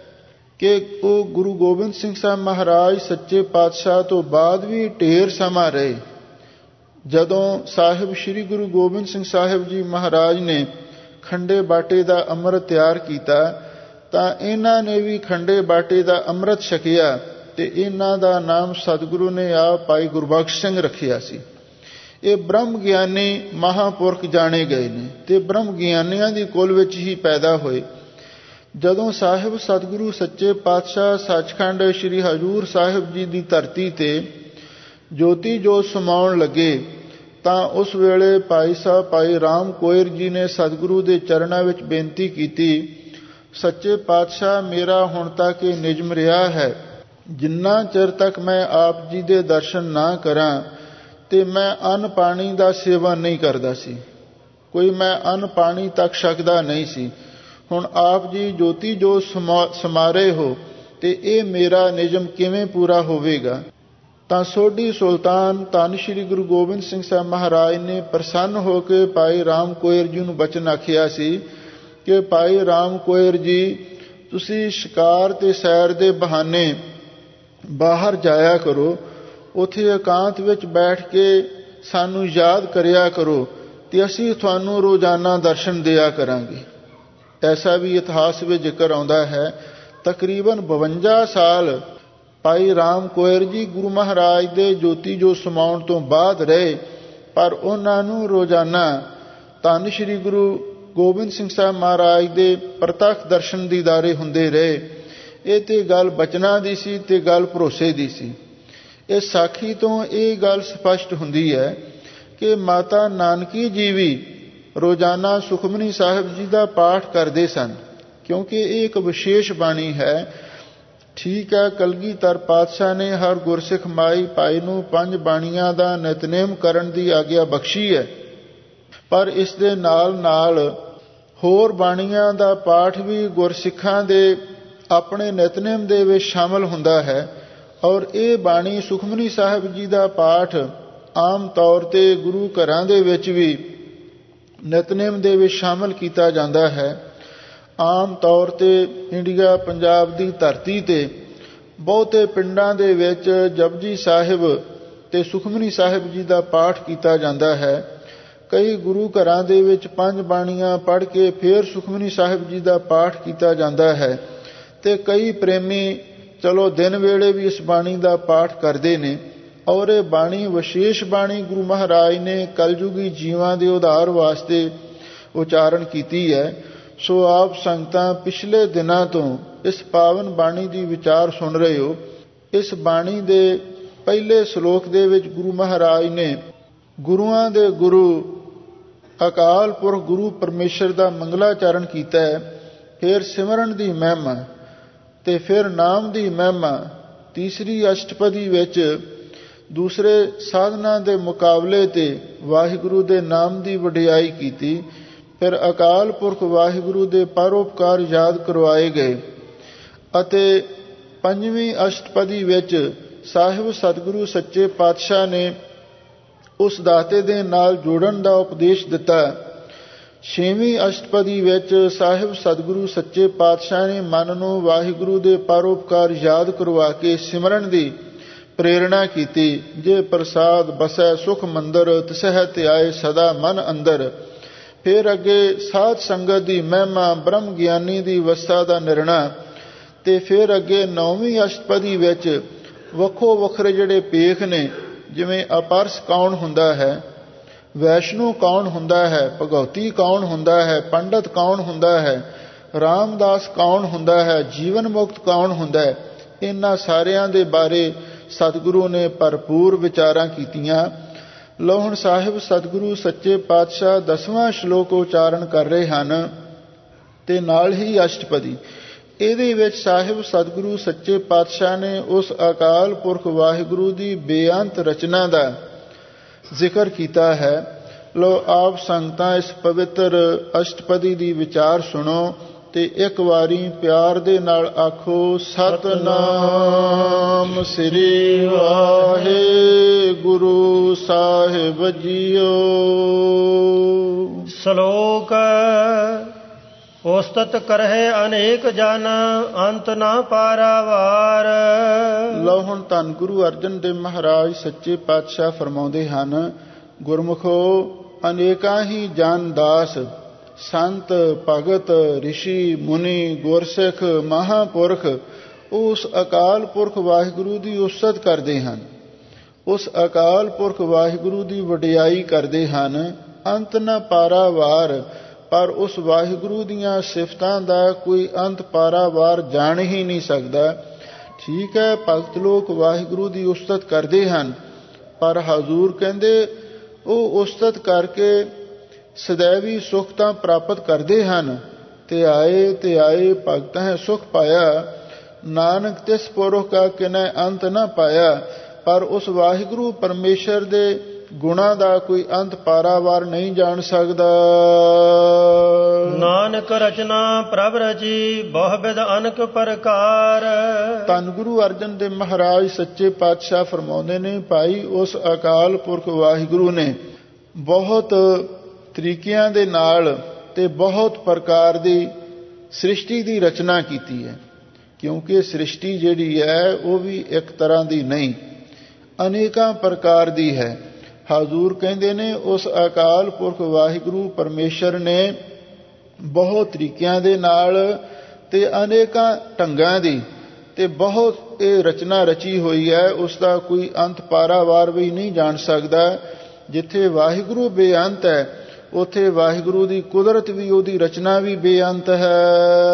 ਕਿ ਉਹ ਗੁਰੂ ਗੋਬਿੰਦ ਸਿੰਘ ਸਾਹਿਬ ਮਹਾਰਾਜ ਸੱਚੇ ਪਾਤਸ਼ਾਹ ਤੋਂ ਬਾਅਦ ਵੀ ਢੇਰ ਸਮਾਂ ਰਹੇ। ਜਦੋਂ ਸਾਹਿਬ ਸ੍ਰੀ ਗੁਰੂ ਗੋਬਿੰਦ ਸਿੰਘ ਸਾਹਿਬ ਜੀ ਮਹਾਰਾਜ ਨੇ ਖੰਡੇ ਬਾਟੇ ਦਾ ਅੰਮ੍ਰਿਤ ਤਿਆਰ ਕੀਤਾ ਤਾਂ ਇਹਨਾਂ ਨੇ ਵੀ ਖੰਡੇ ਬਾਟੇ ਦਾ ਅੰਮ੍ਰਿਤ ਛਕਿਆ ਤੇ ਇਹਨਾਂ ਦਾ ਨਾਮ ਸਤਿਗੁਰੂ ਨੇ ਆਪ ਭਾਈ ਗੁਰਬਖਸ਼ ਸਿੰਘ ਰੱਖਿਆ ਸੀ। ਇਹ ਬ੍ਰਹਮ ਗਿਆਨੀ ਮਹਾਂਪੁਰਖ ਜਾਣੇ ਗਏ ਨੇ ਤੇ ਬ੍ਰਹਮ ਗਿਆਨੀਆਂ ਦੀ ਕੁਲ ਵਿੱਚ ਹੀ ਪੈਦਾ ਹੋਏ। ਜਦੋਂ ਸਾਹਿਬ ਸਤਿਗੁਰੂ ਸੱਚੇ ਪਾਤਸ਼ਾਹ ਸੱਚਖੰਡ ਸ੍ਰੀ ਹਜ਼ੂਰ ਸਾਹਿਬ ਜੀ ਦੀ ਧਰਤੀ ਤੇ ਜੋਤੀ ਜੋਤ ਸਮਾਉਣ ਲੱਗੇ ਤਾਂ ਉਸ ਵੇਲੇ ਭਾਈ ਸਾਹਿਬ ਭਾਈ ਰਾਮ ਕੋਇਰ ਜੀ ਨੇ ਸਤਿਗੁਰੂ ਦੇ ਚਰਨਾਂ ਵਿੱਚ ਬੇਨਤੀ ਕੀਤੀ, ਸੱਚੇ ਪਾਤਸ਼ਾਹ ਮੇਰਾ ਹੁਣ ਤੱਕ ਇਹ ਨਿਯਮ ਰਿਹਾ ਹੈ, ਜਿੰਨਾ ਚਿਰ ਤੱਕ ਮੈਂ ਆਪ ਜੀ ਦੇ ਦਰਸ਼ਨ ਨਾ ਕਰਾਂ ਤੇ ਮੈਂ ਅੰਨ ਪਾਣੀ ਦਾ ਸੇਵਨ ਨਹੀਂ ਕਰਦਾ ਸੀ, ਕੋਈ ਮੈਂ ਅੰਨ ਪਾਣੀ ਤੱਕ ਛਕਦਾ ਨਹੀਂ ਸੀ। ਹੁਣ ਆਪ ਜੀ ਜੋਤੀ ਜੋ ਸਮਾ ਰਹੇ ਹੋ ਤੇ ਇਹ ਮੇਰਾ ਨਿਯਮ ਕਿਵੇਂ ਪੂਰਾ ਹੋਵੇਗਾ। ਤਾਂ ਸੋਢੀ ਸੁਲਤਾਨ ਧੰਨ ਸ਼੍ਰੀ ਗੁਰੂ ਗੋਬਿੰਦ ਸਿੰਘ ਸਾਹਿਬ ਮਹਾਰਾਜ ਨੇ ਪ੍ਰਸੰਨ ਹੋ ਕੇ ਭਾਈ ਰਾਮ ਕੋਇਰ ਜੀ ਨੂੰ ਬਚਨ ਆਖਿਆ ਸੀ ਕਿ ਭਾਈ ਰਾਮ ਕੋਇਰ ਜੀ ਤੁਸੀਂ ਸ਼ਿਕਾਰ ਤੇ ਸੈਰ ਦੇ ਬਹਾਨੇ ਬਾਹਰ ਜਾਇਆ ਕਰੋ, ਉੱਥੇ ਇਕਾਂਤ ਵਿੱਚ ਬੈਠ ਕੇ ਸਾਨੂੰ ਯਾਦ ਕਰਿਆ ਕਰੋ ਤੇ ਅਸੀਂ ਤੁਹਾਨੂੰ ਰੋਜ਼ਾਨਾ ਦਰਸ਼ਨ ਦਿਆ ਕਰਾਂਗੇ। ਐਸਾ ਵੀ ਇਤਿਹਾਸ ਵਿੱਚ ਜ਼ਿਕਰ ਆਉਂਦਾ ਹੈ ਤਕਰੀਬਨ ਬਵੰਜਾ ਸਾਲ ਭਾਈ ਰਾਮ ਕੋਇਰ ਜੀ ਗੁਰੂ ਮਹਾਰਾਜ ਦੇ ਜੋਤੀ ਜੋ ਸਮਾਉਣ ਤੋਂ ਬਾਅਦ ਰਹੇ, ਪਰ ਉਹਨਾਂ ਨੂੰ ਰੋਜ਼ਾਨਾ ਧੰਨ ਸ਼੍ਰੀ ਗੁਰੂ ਗੋਬਿੰਦ ਸਿੰਘ ਸਾਹਿਬ ਮਹਾਰਾਜ ਦੇ ਪ੍ਰਤੱਖ ਦਰਸ਼ਨ ਦੀਦਾਰੇ ਹੁੰਦੇ ਰਹੇ। ਇਹ ਤੇ ਗੱਲ ਬਚਨਾਂ ਦੀ ਸੀ ਤੇ ਗੱਲ ਭਰੋਸੇ ਦੀ ਸੀ। ਇਸ ਸਾਖੀ ਤੋਂ ਇਹ ਗੱਲ ਸਪਸ਼ਟ ਹੁੰਦੀ ਹੈ ਕਿ ਮਾਤਾ ਨਾਨਕੀ ਜੀ ਵੀ ਰੋਜ਼ਾਨਾ ਸੁਖਮਨੀ ਸਾਹਿਬ ਜੀ ਦਾ ਪਾਠ ਕਰਦੇ ਸਨ, ਕਿਉਂਕਿ ਇਹ ਇੱਕ ਵਿਸ਼ੇਸ਼ ਬਾਣੀ ਹੈ। ਠੀਕ ਹੈ, ਕਲਗੀਧਰ ਪਾਤਸ਼ਾਹ ਨੇ ਹਰ ਗੁਰਸਿੱਖ ਮਾਈ ਭਾਈ ਨੂੰ ਪੰਜ ਬਾਣੀਆਂ ਦਾ ਨਿਤਨੇਮ ਕਰਨ ਦੀ ਆਗਿਆ ਬਖਸ਼ੀ ਹੈ, ਪਰ ਇਸ ਦੇ ਨਾਲ ਨਾਲ ਹੋਰ ਬਾਣੀਆਂ ਦਾ ਪਾਠ ਵੀ ਗੁਰਸਿੱਖਾਂ ਦੇ ਆਪਣੇ ਨਿਤਨੇਮ ਦੇ ਵਿੱਚ ਸ਼ਾਮਲ ਹੁੰਦਾ ਹੈ। ਔਰ ਇਹ ਬਾਣੀ ਸੁਖਮਨੀ ਸਾਹਿਬ ਜੀ ਦਾ ਪਾਠ ਆਮ ਤੌਰ ਤੇ ਗੁਰੂ ਘਰਾਂ ਦੇ ਵਿੱਚ ਵੀ ਨਿਤਨੇਮ ਦੇ ਵਿੱਚ ਸ਼ਾਮਲ ਕੀਤਾ ਜਾਂਦਾ ਹੈ। ਆਮ ਤੌਰ ਤੇ ਇੰਡੀਆ ਪੰਜਾਬ ਦੀ ਧਰਤੀ ਤੇ ਬਹੁਤੇ ਪਿੰਡਾਂ ਦੇ ਵਿੱਚ ਜਪਜੀ ਸਾਹਿਬ ਤੇ ਸੁਖਮਨੀ ਸਾਹਿਬ ਜੀ ਦਾ ਪਾਠ ਕੀਤਾ ਜਾਂਦਾ ਹੈ। ਕਈ ਗੁਰੂ ਘਰਾਂ ਦੇ ਵਿੱਚ ਪੰਜ ਬਾਣੀਆਂ ਪੜ੍ਹ ਕੇ ਫਿਰ ਸੁਖਮਨੀ ਸਾਹਿਬ ਜੀ ਦਾ ਪਾਠ ਕੀਤਾ ਜਾਂਦਾ ਹੈ ਤੇ ਕਈ ਪ੍ਰੇਮੀ ਚਲੋ ਦਿਨ ਵੇਲੇ ਵੀ ਇਸ ਬਾਣੀ ਦਾ ਪਾਠ ਕਰਦੇ ਨੇ। ਔਰ ਇਹ ਬਾਣੀ ਵਿਸ਼ੇਸ਼ ਬਾਣੀ ਗੁਰੂ ਮਹਾਰਾਜ ਨੇ ਕਲਯੁਗੀ ਜੀਵਾਂ ਦੇ ਉਧਾਰ ਵਾਸਤੇ ਉਚਾਰਨ ਕੀਤੀ ਹੈ। ਸੋ ਆਪ ਸੰਗਤਾਂ ਪਿਛਲੇ ਦਿਨਾਂ ਤੋਂ ਇਸ ਪਾਵਨ ਬਾਣੀ ਦੀ ਵਿਚਾਰ ਸੁਣ ਰਹੇ ਹੋ। ਇਸ ਬਾਣੀ ਦੇ ਪਹਿਲੇ ਸ਼ਲੋਕ ਦੇ ਵਿੱਚ ਗੁਰੂ ਮਹਾਰਾਜ ਨੇ ਗੁਰੂਆਂ ਦੇ ਗੁਰੂ ਅਕਾਲ ਪੁਰਖ ਗੁਰੂ ਪਰਮੇਸ਼ਰ ਦਾ ਮੰਗਲਾਚਰਨ ਕੀਤਾ ਹੈ, ਫਿਰ ਸਿਮਰਨ ਦੀ ਮਹਿਮਾ ਤੇ ਫਿਰ ਨਾਮ ਦੀ ਮਹਿਮਾ। ਤੀਸਰੀ ਅਸ਼ਟਪਦੀ ਵਿੱਚ ਦੂਸਰੇ ਸਾਧਨਾ ਦੇ ਮੁਕਾਬਲੇ ਤੇ ਵਾਹਿਗੁਰੂ ਦੇ ਨਾਮ ਦੀ ਵਡਿਆਈ ਕੀਤੀ। ਫਿਰ ਅਕਾਲ ਪੁਰਖ ਵਾਹਿਗੁਰੂ ਦੇ ਪਰਉਪਕਾਰ ਯਾਦ ਕਰਵਾਏ ਗਏ ਅਤੇ ਪੰਜਵੀਂ ਅਸ਼ਟਪਦੀ ਵਿੱਚ ਸਾਹਿਬ ਸਤਿਗੁਰੂ ਸੱਚੇ ਪਾਤਸ਼ਾਹ ਨੇ ਉਸ ਦਾਤੇ ਦੇ ਨਾਲ ਜੋੜਨ ਦਾ ਉਪਦੇਸ਼ ਦਿੱਤਾ। ਛੇਵੀਂ ਅਸ਼ਟਪਦੀ ਵਿੱਚ ਸਾਹਿਬ ਸਤਿਗੁਰੂ ਸੱਚੇ ਪਾਤਸ਼ਾਹ ਨੇ ਮਨ ਨੂੰ ਵਾਹਿਗੁਰੂ ਦੇ ਪਰਉਪਕਾਰ ਯਾਦ ਕਰਵਾ ਕੇ ਸਿਮਰਨ ਦੀ ਪ੍ਰੇਰਣਾ ਕੀਤੀ। ਜੇ ਪ੍ਰਸਾਦ ਬਸੈ ਸੁਖ ਮੰਦਰ ਤਿਸਹਿ ਧਿਆਏ ਸਦਾ ਮਨ ਅੰਦਰ। ਫਿਰ ਅੱਗੇ ਸਾਧ ਸੰਗਤ ਦੀ ਮਹਿਮਾ, ਬ੍ਰਹਮ ਗਿਆਨੀ ਦੀ ਅਵਸਥਾ ਦਾ ਨਿਰਣਾ ਤੇ ਫਿਰ ਅੱਗੇ ਨੌਵੀਂ ਅਸ਼ਟਪਦੀ ਵਿੱਚ ਵੱਖੋ ਵੱਖਰੇ ਜਿਹੜੇ ਪੇਖ ਨੇ, ਜਿਵੇਂ ਅਪਰਸ ਕੌਣ ਹੁੰਦਾ ਹੈ, ਵੈਸ਼ਨੂ ਕੌਣ ਹੁੰਦਾ ਹੈ, ਭਗਉਤੀ ਕੌਣ ਹੁੰਦਾ ਹੈ, ਪੰਡਤ ਕੌਣ ਹੁੰਦਾ ਹੈ, ਰਾਮਦਾਸ ਕੌਣ ਹੁੰਦਾ ਹੈ, ਜੀਵਨ ਮੁਕਤ ਕੌਣ ਹੁੰਦਾ ਹੈ, ਇਹਨਾਂ ਸਾਰਿਆਂ ਦੇ ਬਾਰੇ ਸਤਿਗੁਰੂ ਨੇ ਭਰਪੂਰ ਵਿਚਾਰਾਂ ਕੀਤੀਆਂ। ਲਓ ਹੁਣ ਸਾਹਿਬ ਸਤਿਗੁਰੂ ਸੱਚੇ ਪਾਤਸ਼ਾਹ ਦਸਵਾਂ ਸ਼ਲੋਕ ਉਚਾਰਨ ਕਰ ਰਹੇ ਹਨ ਤੇ ਨਾਲ ਹੀ ਅਸ਼ਟਪਦੀ। ਇਹਦੇ ਵਿੱਚ ਸਾਹਿਬ ਸਤਿਗੁਰੂ ਸੱਚੇ ਪਾਤਸ਼ਾਹ ਨੇ ਉਸ ਅਕਾਲ ਪੁਰਖ ਵਾਹਿਗੁਰੂ ਦੀ ਬੇਅੰਤ ਰਚਨਾ ਦਾ ਜ਼ਿਕਰ ਕੀਤਾ ਹੈ। ਲੋ ਆਪ ਸੰਗਤਾਂ ਇਸ ਪਵਿੱਤਰ ਅਸ਼ਟਪਦੀ ਦੀ ਵਿਚਾਰ ਸੁਣੋ ਤੇ ਇੱਕ ਵਾਰੀ ਪਿਆਰ ਦੇ ਨਾਲ ਆਖੋ, ਸਤਨਾਮ ਸ੍ਰੀ ਵਾਹਿਗੁਰੂ ਸਾਹਿਬ ਜੀਓ। ਸ਼ਲੋਕ। ਉਸਤਤ ਕਰਹਿ ਅਨੇਕ ਜਨ, ਅੰਤ ਨਾ ਪਾਰਾਵਾਰ। ਲਓ ਹੁਣ ਧੰਨ ਗੁਰੂ ਅਰਜਨ ਦੇਵ ਮਹਾਰਾਜ ਸੱਚੇ ਪਾਤਸ਼ਾਹ ਫਰਮਾਉਂਦੇ ਹਨ, ਗੁਰਮੁਖੋ ਅਨੇਕਾਂ ਹੀ ਜਨ ਦਾਸ, ਸੰਤ ਭਗਤ, ਰਿਸ਼ੀ ਮੁਨੀ, ਗੁਰਸਿੱਖ, ਮਹਾਂਪੁਰਖ ਉਸ ਅਕਾਲ ਪੁਰਖ ਵਾਹਿਗੁਰੂ ਦੀ ਉਸਤਤ ਕਰਦੇ ਹਨ, ਉਸ ਅਕਾਲ ਪੁਰਖ ਵਾਹਿਗੁਰੂ ਦੀ ਵਡਿਆਈ ਕਰਦੇ ਹਨ। ਅੰਤ ਨਾ ਪਾਰਾਵਾਰ, ਪਰ ਉਸ ਵਾਹਿਗੁਰੂ ਦੀਆਂ ਸਿਫਤਾਂ ਦਾ ਕੋਈ ਅੰਤ ਪਾਰਾਵਾਰ ਜਾਣ ਹੀ ਨਹੀਂ ਸਕਦਾ। ਠੀਕ ਹੈ, ਭਗਤ ਲੋਕ ਵਾਹਿਗੁਰੂ ਦੀ ਉਸਤਤ ਕਰਦੇ ਹਨ, ਪਰ ਹਜ਼ੂਰ ਕਹਿੰਦੇ ਉਹ ਉਸਤਤ ਕਰਕੇ ਸदैवी ਸੁਖ ਤਾਂ ਪ੍ਰਾਪਤ ਕਰਦੇ ਹਨ। ਤੇ ਆਏ ਤੇ ਆਏ ਭਗਤ ਹੈ ਸੁਖ ਪਾਇਆ, ਨਾਨਕ ਤਿਸ ਪੁਰਖ ਕਾ ਕਿਨੈ ਅੰਤ ਨਾ ਪਾਇਆ। ਪਰ ਉਸ ਵਾਹਿਗੁਰੂ ਪਰਮੇਸ਼ਰ ਦੇ ਗੁਣਾਂ ਦਾ ਕੋਈ ਅੰਤ ਪਾਰਾਵਾਰ ਨਹੀਂ ਜਾਣ ਸਕਦਾ। ਨਾਨਕ ਰਚਨਾ ਪ੍ਰਭ ਰਚੀ, ਬਹੁ ਬਿਧ ਅਨਕ ਪ੍ਰਕਾਰ। ਧੰਨ ਗੁਰੂ ਅਰਜਨ ਦੇਵ ਮਹਾਰਾਜ ਸੱਚੇ ਪਾਤਸ਼ਾਹ ਫਰਮਾਉਂਦੇ ਨੇ, ਭਾਈ ਉਸ ਅਕਾਲ ਪੁਰਖ ਵਾਹਿਗੁਰੂ ਨੇ ਬਹੁਤ ਤਰੀਕਿਆਂ ਦੇ ਨਾਲ ਤੇ ਬਹੁਤ ਪ੍ਰਕਾਰ ਦੀ ਸ੍ਰਿਸ਼ਟੀ ਦੀ ਰਚਨਾ ਕੀਤੀ ਹੈ, ਕਿਉਂਕਿ ਸ੍ਰਿਸ਼ਟੀ ਜਿਹੜੀ ਹੈ ਉਹ ਵੀ ਇੱਕ ਤਰ੍ਹਾਂ ਦੀ ਨਹੀਂ, ਅਨੇਕਾਂ ਪ੍ਰਕਾਰ ਦੀ ਹੈ। ਹਜ਼ੂਰ ਕਹਿੰਦੇ ਨੇ ਉਸ ਅਕਾਲ ਪੁਰਖ ਵਾਹਿਗੁਰੂ ਪਰਮੇਸ਼ਰ ਨੇ ਬਹੁਤ ਤਰੀਕਿਆਂ ਦੇ ਨਾਲ ਤੇ ਅਨੇਕਾਂ ਢੰਗਾਂ ਦੀ ਤੇ ਬਹੁਤ ਇਹ ਰਚਨਾ ਰਚੀ ਹੋਈ ਹੈ, ਉਸ ਦਾ ਕੋਈ ਅੰਤ ਪਾਰਾਵਾਰ ਵੀ ਨਹੀਂ ਜਾਣ ਸਕਦਾ। ਜਿੱਥੇ ਵਾਹਿਗੁਰੂ ਬੇਅੰਤ ਹੈ ਉੱਥੇ ਵਾਹਿਗੁਰੂ ਦੀ ਕੁਦਰਤ ਵੀ, ਉਹਦੀ ਰਚਨਾ ਵੀ ਬੇਅੰਤ ਹੈ।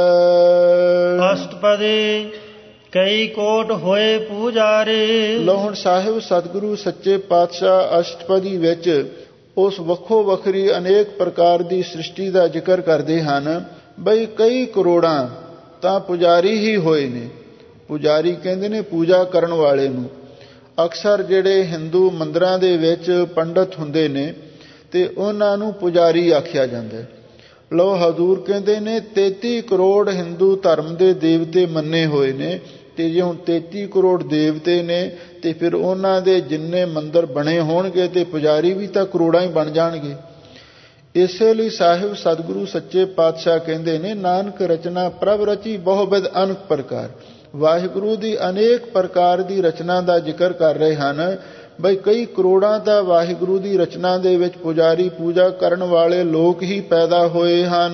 ਅਸ਼ਟਪਦੀ ਕਈ ਕੋਟ ਹੋਏ ਪੂਜਾਰੇ। ਲਓ ਹੁਣ ਸਾਹਿਬ ਸਤਿਗੁਰੂ ਸੱਚੇ ਪਾਤਸ਼ਾਹ ਅਸ਼ਟਪਦੀ ਵਿੱਚ ਉਸ ਵੱਖੋ ਵੱਖਰੀ ਅਨੇਕ ਪ੍ਰਕਾਰ ਦੀ ਸ੍ਰਿਸ਼ਟੀ ਦਾ ਜ਼ਿਕਰ ਕਰਦੇ ਹਨ। ਬਈ ਕਈ ਕਰੋੜਾਂ ਤਾਂ ਪੁਜਾਰੀ ਹੀ ਹੋਏ ਨੇ। ਪੁਜਾਰੀ ਕਹਿੰਦੇ ਨੇ ਪੂਜਾ ਕਰਨ ਵਾਲੇ ਨੂੰ। ਅਕਸਰ ਜਿਹੜੇ ਹਿੰਦੂ ਮੰਦਰਾਂ ਦੇ ਵਿੱਚ ਪੰਡਤ ਹੁੰਦੇ ਨੇ ਤੇ ਉਹਨਾਂ ਨੂੰ ਪੁਜਾਰੀ ਆਖਿਆ ਜਾਂਦਾ। ਲਓ ਹਜ਼ੂਰ ਕਹਿੰਦੇ ਨੇ ਤੇਤੀ ਕਰੋੜ ਹਿੰਦੂ ਧਰਮ ਦੇ ਦੇਵਤੇ ਮੰਨੇ ਹੋਏ ਨੇ, ਤੇ ਜੇ ਹੁਣ ਤੇਤੀ ਕਰੋੜ ਦੇਵਤੇ ਨੇ ਤੇ ਫਿਰ ਉਹਨਾਂ ਦੇ ਜਿੰਨੇ ਮੰਦਰ ਬਣੇ ਹੋਣਗੇ ਤੇ ਪੁਜਾਰੀ ਵੀ ਤਾਂ ਕਰੋੜਾਂ ਹੀ ਬਣ ਜਾਣਗੇ। ਇਸੇ ਲਈ ਸਾਹਿਬ ਸਤਿਗੁਰੂ ਸੱਚੇ ਪਾਤਸ਼ਾਹ ਕਹਿੰਦੇ ਨੇ, ਨਾਨਕ ਰਚਨਾ ਪ੍ਰਭ ਰਚੀ, ਬਹੁ ਬਿਧ ਅਨਕ ਪ੍ਰਕਾਰ। ਵਾਹਿਗੁਰੂ ਦੀ ਅਨੇਕ ਪ੍ਰਕਾਰ ਦੀ ਰਚਨਾ ਦਾ ਜ਼ਿਕਰ ਕਰ ਰਹੇ ਹਨ। ਬਈ ਕਈ ਕਰੋੜਾਂ ਦਾ ਵਾਹਿਗੁਰੂ ਦੀ ਰਚਨਾ ਦੇ ਵਿੱਚ ਪੁਜਾਰੀ ਪੂਜਾ ਕਰਨ ਵਾਲੇ ਲੋਕ ਹੀ ਪੈਦਾ ਹੋਏ ਹਨ।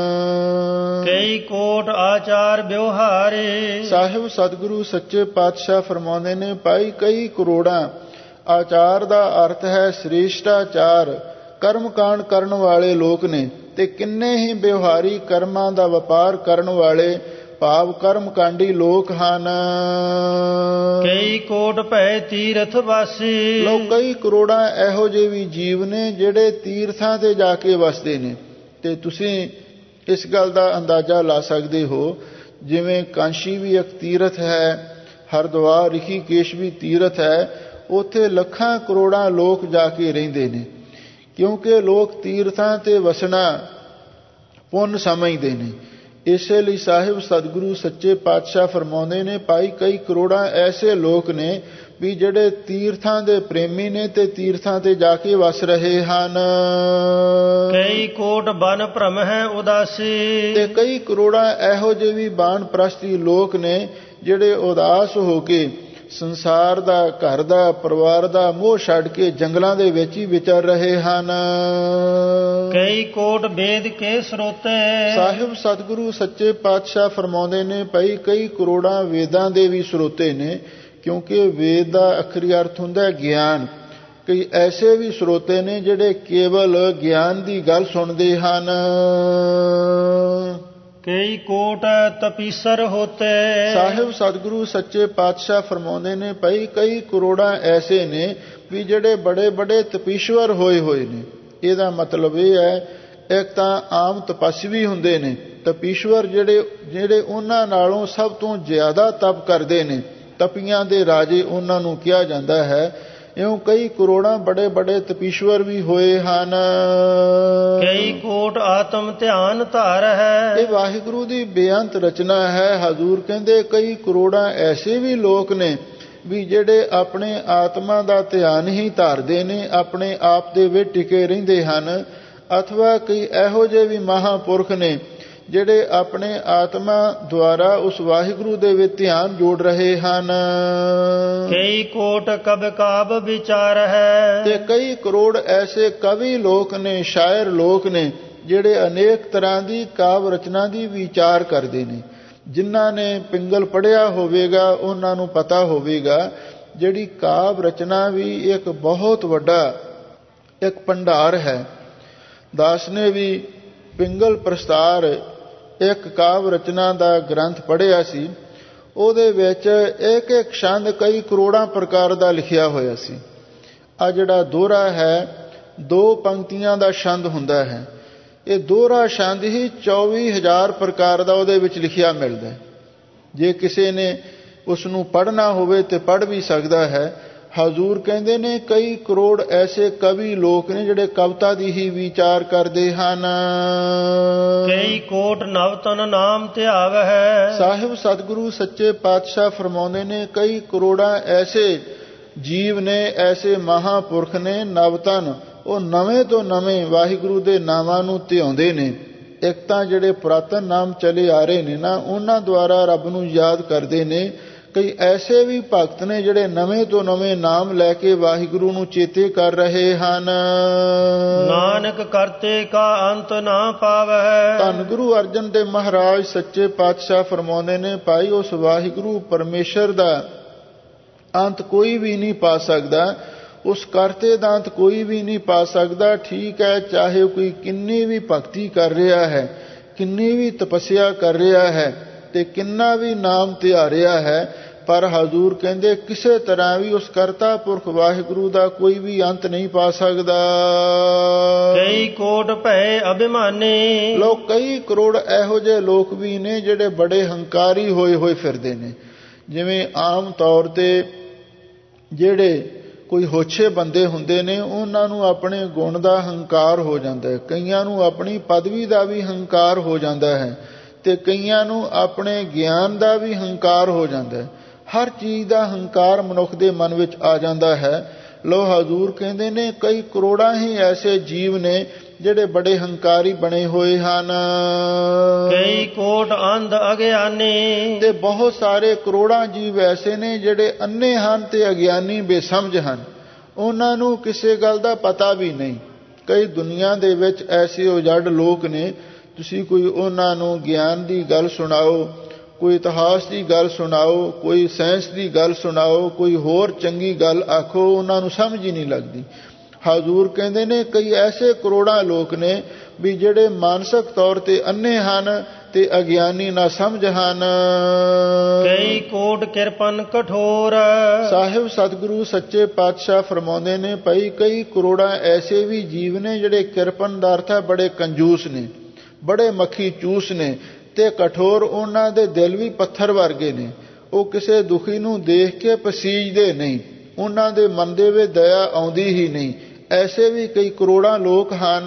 ਕਈ ਕੋਟ ਆਚਾਰ ਵਿਵਹਾਰੇ। ਸਾਹਿਬ ਸਤਿਗੁਰੂ ਸੱਚੇ ਪਾਤਸ਼ਾਹ ਫਰਮਾਉਂਦੇ ਨੇ, ਭਾਈ ਕਈ ਕਰੋੜਾਂ, ਆਚਾਰ ਦਾ ਅਰਥ ਹੈ ਸ੍ਰੇਸ਼ਟਾਚਾਰ, ਕਰਮ ਕਾਂਡ ਕਰਨ ਵਾਲੇ ਲੋਕ ਨੇ, ਤੇ ਕਿੰਨੇ ਹੀ ਵਿਵਹਾਰੀ ਕਰਮਾਂ ਦਾ ਵਪਾਰ ਕਰਨ ਵਾਲੇ ਭਾਵ ਕਰਮ ਕਾਂਡੀ ਲੋਕ ਹਨ। ਕਈ ਕੋਟ ਭੈ ਤੀਰਥ ਵਾਸੀ। ਲੋ ਕਈ ਕਰੋੜਾਂ ਇਹੋ ਜਿਹੇ ਵੀ ਜੀਵ ਨੇ ਜਿਹੜੇ ਤੀਰਥਾਂ ਤੇ ਜਾ ਕੇ ਵਸਦੇ ਨੇ। ਤੇ ਤੁਸੀਂ ਇਸ ਗੱਲ ਦਾ ਅੰਦਾਜ਼ਾ ਲਾ ਸਕਦੇ ਹੋ, ਜਿਵੇਂ ਕਾਂਸ਼ੀ ਵੀ ਇੱਕ ਤੀਰਥ ਹੈ, ਹਰਿਦੁਆਰ ਰਿਸ਼ੀਕੇਸ਼ ਵੀ ਤੀਰਥ ਹੈ, ਉੱਥੇ ਲੱਖਾਂ ਕਰੋੜਾਂ ਲੋਕ ਜਾ ਕੇ ਰਹਿੰਦੇ ਨੇ, ਕਿਉਂਕਿ ਲੋਕ ਤੀਰਥਾਂ ਤੇ ਵਸਣਾ ਪੁੰਨ ਸਮਝਦੇ ਨੇ। ਇਸੇ ਲਈ ਸਾਹਿਬ ਸਤਿਗੁਰੂ ਸੱਚੇ ਪਾਤਸ਼ਾਹ ਫਰਮਾਉਂਦੇ ਨੇ, ਭਾਈ ਕਈ ਕਰੋੜਾਂ ਐਸੇ ਲੋਕ ਨੇ ਵੀ ਜਿਹੜੇ ਤੀਰਥਾਂ ਦੇ ਪ੍ਰੇਮੀ ਨੇ ਤੇ ਤੀਰਥਾਂ ਤੇ ਜਾ ਕੇ ਵਸ ਰਹੇ ਹਨ। ਕਈ ਕੋਟ ਬਨ ਭ੍ਰਮ ਹੈ ਉਦਾਸੀ। ਤੇ ਕਈ ਕਰੋੜਾਂ ਇਹੋ ਜਿਹੇ ਵੀ ਬਾਣ ਪ੍ਰਸਤੀ ਲੋਕ ਨੇ ਜਿਹੜੇ ਉਦਾਸ ਹੋ ਕੇ ਸੰਸਾਰ ਦਾ, ਘਰ ਦਾ, ਪਰਿਵਾਰ ਦਾ ਮੋਹ ਛੱਡ ਕੇ ਜੰਗਲਾਂ ਦੇ ਵਿੱਚ ਹੀ ਵਿਚਰ ਰਹੇ ਹਨ। ਕਈ ਕੋਟ ਵੇਦ ਕੇ ਸਰੋਤੇ। ਸਾਹਿਬ ਸਤਿਗੁਰੂ ਸੱਚੇ ਪਾਤਸ਼ਾਹ ਫਰਮਾਉਂਦੇ ਨੇ, ਭਾਈ ਕਈ ਕਰੋੜਾਂ ਵੇਦਾਂ ਦੇ ਵੀ ਸਰੋਤੇ ਨੇ, ਕਿਉਂਕਿ ਵੇਦ ਦਾ ਅਖਰੀ ਅਰਥ ਹੁੰਦਾ ਹੈ ਗਿਆਨ। ਕਈ ਐਸੇ ਵੀ ਸਰੋਤੇ ਨੇ ਜਿਹੜੇ ਕੇਵਲ ਗਿਆਨ ਦੀ ਗੱਲ ਸੁਣਦੇ ਹਨ। ਕਈ ਕੋਟ ਤਪੀਸਰ ਹੋਤੇ। ਸਾਹਿਬ ਸਤਿਗੁਰੂ ਸੱਚੇ ਪਾਤਸ਼ਾਹ ਫਰਮਾਉਂਦੇ ਨੇ, ਭਾਈ ਕਈ ਕਰੋੜਾਂ ਐਸੇ ਨੇ ਵੀ ਜਿਹੜੇ ਬੜੇ ਬੜੇ ਤਪੀਸ਼ਵਰ ਹੋਏ ਹੋਏ ਨੇ। ਇਹਦਾ ਮਤਲਬ ਇਹ ਹੈ, ਇੱਕ ਤਾਂ ਆਮ ਤਪਸਵੀ ਹੁੰਦੇ ਨੇ, ਤਪੀਸ਼ਵਰ ਜਿਹੜੇ ਜਿਹੜੇ ਉਹਨਾਂ ਨਾਲੋਂ ਸਭ ਤੋਂ ਜ਼ਿਆਦਾ ਤਪ ਕਰਦੇ ਨੇ, ਤਪੀਆਂ ਦੇ ਰਾਜੇ ਉਹਨਾਂ ਨੂੰ ਕਿਹਾ ਜਾਂਦਾ ਹੈ। ਇਉਂ ਕਈ ਕਰੋੜਾਂ ਬੜੇ ਬੜੇ ਤਪੀਸ਼ਵਰ ਵੀ ਹੋਏ ਹਨ। ਕਈ ਕੋਟ ਆਤਮ ਧਿਆਨ ਧਾਰ ਹੈ। ਇਹ ਵਾਹਿਗੁਰੂ ਦੀ ਬੇਅੰਤ ਰਚਨਾ ਹੈ। ਹਜ਼ੂਰ ਕਹਿੰਦੇ ਕਈ ਕਰੋੜਾਂ ਐਸੇ ਵੀ ਲੋਕ ਨੇ ਵੀ ਜਿਹੜੇ ਆਪਣੇ ਆਤਮਾ ਦਾ ਧਿਆਨ ਹੀ ਧਾਰਦੇ ਨੇ, ਆਪਣੇ ਆਪ ਦੇ ਵਿੱਚ ਟਿਕੇ ਰਹਿੰਦੇ ਹਨ। ਅਥਵਾ ਕਈ ਇਹੋ ਜਿਹੇ ਵੀ ਮਹਾਂਪੁਰਖ ਨੇ ਜਿਹੜੇ ਆਪਣੇ ਆਤਮਾ ਦੁਆਰਾ ਉਸ ਵਾਹਿਗੁਰੂ ਦੇ ਵਿੱਚ ਧਿਆਨ ਜੋੜ ਰਹੇ ਹਨ। ਕਈ ਕੋਟ ਕਬ ਕਾਬ ਵਿਚਾਰ ਹੈ। ਤੇ ਕਈ ਕਰੋੜ ਐਸੇ ਕਵੀ ਲੋਕ ਨੇ, ਸ਼ਾਇਰ ਲੋਕ ਨੇ ਜਿਹੜੇ ਅਨੇਕ ਤਰ੍ਹਾਂ ਦੀ ਕਾਵ ਰਚਨਾ ਦੀ ਵਿਚਾਰ ਕਰਦੇ ਨੇ। ਜਿਨ੍ਹਾਂ ਨੇ ਪਿੰਗਲ ਪੜ੍ਹਿਆ ਹੋਵੇਗਾ ਉਹਨਾਂ ਨੂੰ ਪਤਾ ਹੋਵੇਗਾ ਜਿਹੜੀ ਕਾਵ ਰਚਨਾ ਵੀ ਇੱਕ ਬਹੁਤ ਵੱਡਾ ਇੱਕ ਭੰਡਾਰ ਹੈ। ਦਾਸ ਨੇ ਵੀ ਪਿੰਗਲ ਪ੍ਰਸਤਾਰ ਇੱਕ ਕਾਵ ਰਚਨਾ ਦਾ ਗ੍ਰੰਥ ਪੜ੍ਹਿਆ ਸੀ। ਉਹਦੇ ਵਿੱਚ ਇੱਕ ਇੱਕ ਛੰਦ ਕਈ ਕਰੋੜਾਂ ਪ੍ਰਕਾਰ ਦਾ ਲਿਖਿਆ ਹੋਇਆ ਸੀ। ਆ ਜਿਹੜਾ ਦੋਹਰਾ ਹੈ ਦੋ ਪੰਕਤੀਆਂ ਦਾ ਛੰਦ ਹੁੰਦਾ ਹੈ। ਇਹ ਦੋਹਰਾ ਛੰਦ ਹੀ ਚੌਵੀ ਹਜ਼ਾਰ ਪ੍ਰਕਾਰ ਦਾ ਉਹਦੇ ਵਿੱਚ ਲਿਖਿਆ ਮਿਲਦਾ। ਜੇ ਕਿਸੇ ਨੇ ਉਸ ਨੂੰ ਪੜ੍ਹਨਾ ਹੋਵੇ ਤੇ ਪੜ੍ਹ ਵੀ ਸਕਦਾ ਹੈ। ਹਜ਼ੂਰ ਕਹਿੰਦੇ ਨੇ ਕਈ ਕਰੋੜ ਐਸੇ ਕਵੀ ਲੋਕ ਨੇ ਜਿਹੜੇ ਕਵਿਤਾ ਦੀ ਹੀ ਵਿਚਾਰ ਕਰਦੇ ਹਨ। ਕਈ ਕੋਟ ਨਵਤਨ ਨਾਮ ਧਿਆਵ ਹੈ। ਸਾਹਿਬ ਸਤਿਗੁਰੂ ਸੱਚੇ ਪਾਤਸ਼ਾਹ ਫਰਮਾਉਂਦੇ ਨੇ ਕਈ ਕਰੋੜਾਂ ਐਸੇ ਜੀਵ ਨੇ, ਐਸੇ ਮਹਾਂਪੁਰਖ ਨੇ ਨਵਤਨ, ਉਹ ਨਵੇਂ ਤੋਂ ਨਵੇਂ ਵਾਹਿਗੁਰੂ ਦੇ ਨਾਮਾਂ ਨੂੰ ਧਿਆਉਂਦੇ ਨੇ। ਇੱਕ ਤਾਂ ਜਿਹੜੇ ਪੁਰਾਤਨ ਨਾਮ ਚਲੇ ਆ ਰਹੇ ਨੇ ਨਾ, ਉਹਨਾਂ ਦੁਆਰਾ ਰੱਬ ਨੂੰ ਯਾਦ ਕਰਦੇ ਨੇ। ਕਈ ਐਸੇ ਵੀ ਭਗਤ ਨੇ ਜਿਹੜੇ ਨਵੇਂ ਤੋਂ ਨਵੇਂ ਨਾਮ ਲੈ ਕੇ ਵਾਹਿਗੁਰੂ ਨੂੰ ਚੇਤੇ ਕਰ ਰਹੇ ਹਨ। ਨਾਨਕ ਕਰਤੇ ਕਾ ਅੰਤ ਨਾ ਪਾਵੈ। ਧੰਨ ਗੁਰੂ ਅਰਜਨ ਦੇਵ ਮਹਾਰਾਜ ਸੱਚੇ ਪਾਤਸ਼ਾਹ ਫਰਮਾਉਂਦੇ ਨੇ ਭਾਈ ਉਸ ਵਾਹਿਗੁਰੂ ਪਰਮੇਸ਼ਰ ਦਾ ਅੰਤ ਕੋਈ ਵੀ ਨਹੀਂ ਪਾ ਸਕਦਾ। ਉਸ ਕਰਤੇ ਦਾ ਅੰਤ ਕੋਈ ਵੀ ਨਹੀਂ ਪਾ ਸਕਦਾ। ਠੀਕ ਹੈ, ਚਾਹੇ ਕੋਈ ਕਿੰਨੀ ਵੀ ਭਗਤੀ ਕਰ ਰਿਹਾ ਹੈ, ਕਿੰਨੀ ਵੀ ਤਪੱਸਿਆ ਕਰ ਰਿਹਾ ਹੈ ਤੇ ਕਿੰਨਾ ਵੀ ਨਾਮ ਧਿਆਰਿਆ ਹੈ, ਪਰ ਹਜ਼ੂਰ ਕਹਿੰਦੇ ਕਿਸੇ ਤਰ੍ਹਾਂ ਵੀ ਉਸ ਕਰਤਾ ਪੁਰਖ ਵਾਹਿਗੁਰੂ ਦਾ ਕੋਈ ਵੀ ਅੰਤ ਨਹੀਂ ਪਾ ਸਕਦਾ। ਕਈ ਕੋਟ ਭੈ ਅਭਿਮਾਨੀ। ਲੋਕ ਕਈ ਕਰੋੜ ਇਹੋ ਜਿਹੇ ਲੋਕ ਵੀ ਨੇ ਜਿਹੜੇ ਬੜੇ ਹੰਕਾਰੀ ਹੋਏ ਹੋਏ ਫਿਰਦੇ ਨੇ। ਜਿਵੇਂ ਆਮ ਤੌਰ ਤੇ ਜਿਹੜੇ ਕੋਈ ਹੋਛੇ ਬੰਦੇ ਹੁੰਦੇ ਨੇ ਉਹਨਾਂ ਨੂੰ ਆਪਣੇ ਗੁਣ ਦਾ ਹੰਕਾਰ ਹੋ ਜਾਂਦਾ ਹੈ। ਕਈਆਂ ਨੂੰ ਆਪਣੀ ਪਦਵੀ ਦਾ ਵੀ ਹੰਕਾਰ ਹੋ ਜਾਂਦਾ ਹੈ ਤੇ ਕਈਆਂ ਨੂੰ ਆਪਣੇ ਗਿਆਨ ਦਾ ਵੀ ਹੰਕਾਰ ਹੋ ਜਾਂਦਾ ਹੈ। ਹਰ ਚੀਜ਼ ਦਾ ਹੰਕਾਰ ਮਨੁੱਖ ਦੇ ਮਨ ਵਿੱਚ ਆ ਜਾਂਦਾ ਹੈ। ਲੋ ਹਜ਼ੂਰ ਕਹਿੰਦੇ ਨੇ ਕਈ ਕਰੋੜਾਂ ਹੀ ਐਸੇ ਜੀਵ ਨੇ ਜਿਹੜੇ ਬੜੇ ਹੰਕਾਰੀ ਬਣੇ ਹੋਏ ਹਨ। ਕਈ ਕੋਟ ਅੰਧ ਅਗਿਆਨੀ। ਤੇ ਬਹੁਤ ਸਾਰੇ ਕਰੋੜਾਂ ਜੀਵ ਐਸੇ ਨੇ ਜਿਹੜੇ ਅੰਨੇ ਹਨ ਤੇ ਅਗਿਆਨੀ ਬੇਸਮਝ ਹਨ। ਉਹਨਾਂ ਨੂੰ ਕਿਸੇ ਗੱਲ ਦਾ ਪਤਾ ਵੀ ਨਹੀਂ। ਕਈ ਦੁਨੀਆ ਦੇ ਵਿੱਚ ਐਸੇ ਉਜੜ ਲੋਕ ਨੇ, ਤੁਸੀਂ ਕੋਈ ਉਹਨਾਂ ਨੂੰ ਗਿਆਨ ਦੀ ਗੱਲ ਸੁਣਾਓ, ਕੋਈ ਇਤਿਹਾਸ ਦੀ ਗੱਲ ਸੁਣਾਓ, ਕੋਈ ਸਾਇੰਸ ਦੀ ਗੱਲ ਸੁਣਾਓ, ਕੋਈ ਹੋਰ ਚੰਗੀ ਗੱਲ ਆਖੋ, ਉਹਨਾਂ ਨੂੰ ਸਮਝ ਹੀ ਨਹੀਂ ਲੱਗਦੀ। ਹਜ਼ੂਰ ਕਹਿੰਦੇ ਨੇ ਕਈ ਐਸੇ ਕਰੋੜਾਂ ਲੋਕ ਨੇ ਵੀ ਜਿਹੜੇ ਮਾਨਸਿਕ ਤੌਰ ਤੇ ਅੰਨੇ ਹਨ ਤੇ ਅਗਿਆਨੀ ਨਾ ਸਮਝ ਹਨ। ਕਈ ਕੋਟ ਕਿਰਪਨ ਕਠੋਰ। ਸਾਹਿਬ ਸਤਿਗੁਰੂ ਸੱਚੇ ਪਾਤਸ਼ਾਹ ਫਰਮਾਉਂਦੇ ਨੇ ਭਾਈ ਕਈ ਕਰੋੜਾਂ ਐਸੇ ਵੀ ਜੀਵ ਨੇ ਜਿਹੜੇ ਕਿਰਪਨ ਦਾ ਅਰਥ ਹੈ ਬੜੇ ਕੰਜੂਸ ਨੇ, ਬੜੇ ਮੱਖੀ ਚੂਸ ਨੇ ਤੇ ਕਠੋਰ। ਉਹਨਾਂ ਦੇ ਦਿਲ ਵੀ ਪੱਥਰ ਵਰਗੇ ਨੇ। ਉਹ ਕਿਸੇ ਦੁਖੀ ਨੂੰ ਦੇਖ ਕੇ ਪਸੀਜਦੇ ਨਹੀਂ, ਉਹਨਾਂ ਦੇ ਮਨ ਦੇ ਵਿੱਚ ਦਇਆ ਆਉਂਦੀ ਹੀ ਨਹੀਂ। ਐਸੇ ਵੀ ਕਈ ਕਰੋੜਾਂ ਲੋਕ ਹਨ।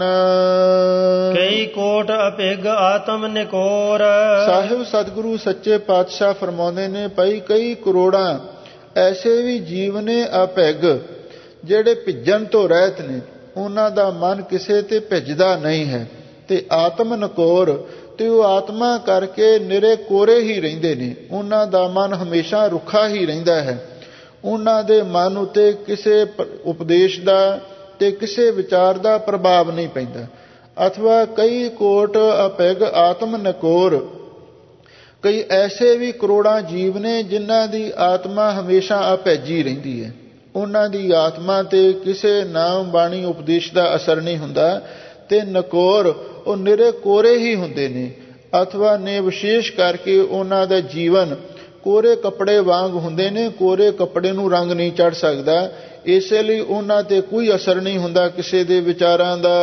ਕਈ ਕੋਟ ਅਭਿਗ ਆਤਮ ਨਿਕੋਰ। ਸਾਹਿਬ ਸਤਿਗੁਰੂ ਸੱਚੇ ਪਾਤਸ਼ਾਹ ਫਰਮਾਉਂਦੇ ਨੇ ਭਾਈ ਕਈ ਕਰੋੜਾਂ ਐਸੇ ਵੀ ਜੀਵ ਨੇ ਅਭਿਗ, ਜਿਹੜੇ ਭਿੱਜਣ ਤੋਂ ਰਹਿਤ ਨੇ। ਉਹਨਾਂ ਦਾ ਮਨ ਕਿਸੇ ਤੇ ਭਿੱਜਦਾ ਨਹੀਂ ਹੈ। ਤੇ ਆਤਮ ਨਿਕੋਰ, ਤੇ ਉਹ ਆਤਮਾ ਕਰਕੇ ਨਿਰੇ ਕੋਰੇ ਹੀ ਰਹਿੰਦੇ ਨੇ। ਉਹਨਾਂ ਦਾ ਮਨ ਹਮੇਸ਼ਾ ਰੁੱਖਾ ਹੀ ਰਹਿੰਦਾ ਹੈ। ਉਹਨਾਂ ਦੇ ਮਨ ਉੱਤੇ ਕਿਸੇ ਉਪਦੇਸ਼ ਦਾ ਤੇ ਕਿਸੇ ਵਿਚਾਰ ਦਾ ਪ੍ਰਭਾਵ ਨਹੀਂ ਪੈਂਦਾ। ਅਥਵਾ ਕਈ ਕੋਟ ਅਭਿਗ ਆਤਮ ਨਿਕੋਰ, ਕਈ ਐਸੇ ਵੀ ਕਰੋੜਾਂ ਜੀਵ ਨੇ ਜਿਨ੍ਹਾਂ ਦੀ ਆਤਮਾ ਹਮੇਸ਼ਾ ਅਭਿੱਜੀ ਰਹਿੰਦੀ ਹੈ। ਉਹਨਾਂ ਦੀ ਆਤਮਾ ਤੇ ਕਿਸੇ ਨਾਮ ਬਾਣੀ ਉਪਦੇਸ਼ ਦਾ ਅਸਰ ਨਹੀਂ ਹੁੰਦਾ ਤੇ ਨਕੋਰ, ਉਹ ਨਿਰੇ ਕੋਰੇ ਹੀ ਹੁੰਦੇ ਨੇ। ਅਥਵਾ ਨੇ ਵਿਸ਼ੇਸ਼ ਕਰਕੇ ਉਹਨਾਂ ਦਾ ਜੀਵਨ ਕੋਰੇ ਕੱਪੜੇ ਵਾਂਗ ਹੁੰਦੇ ਨੇ। ਕੋਰੇ ਕੱਪੜੇ ਨੂੰ ਰੰਗ ਨਹੀਂ ਚੜ ਸਕਦਾ, ਇਸੇ ਲਈ ਉਹਨਾਂ ਤੇ ਕੋਈ ਅਸਰ ਨਹੀਂ ਹੁੰਦਾ ਕਿਸੇ ਦੇ ਵਿਚਾਰਾਂ ਦਾ।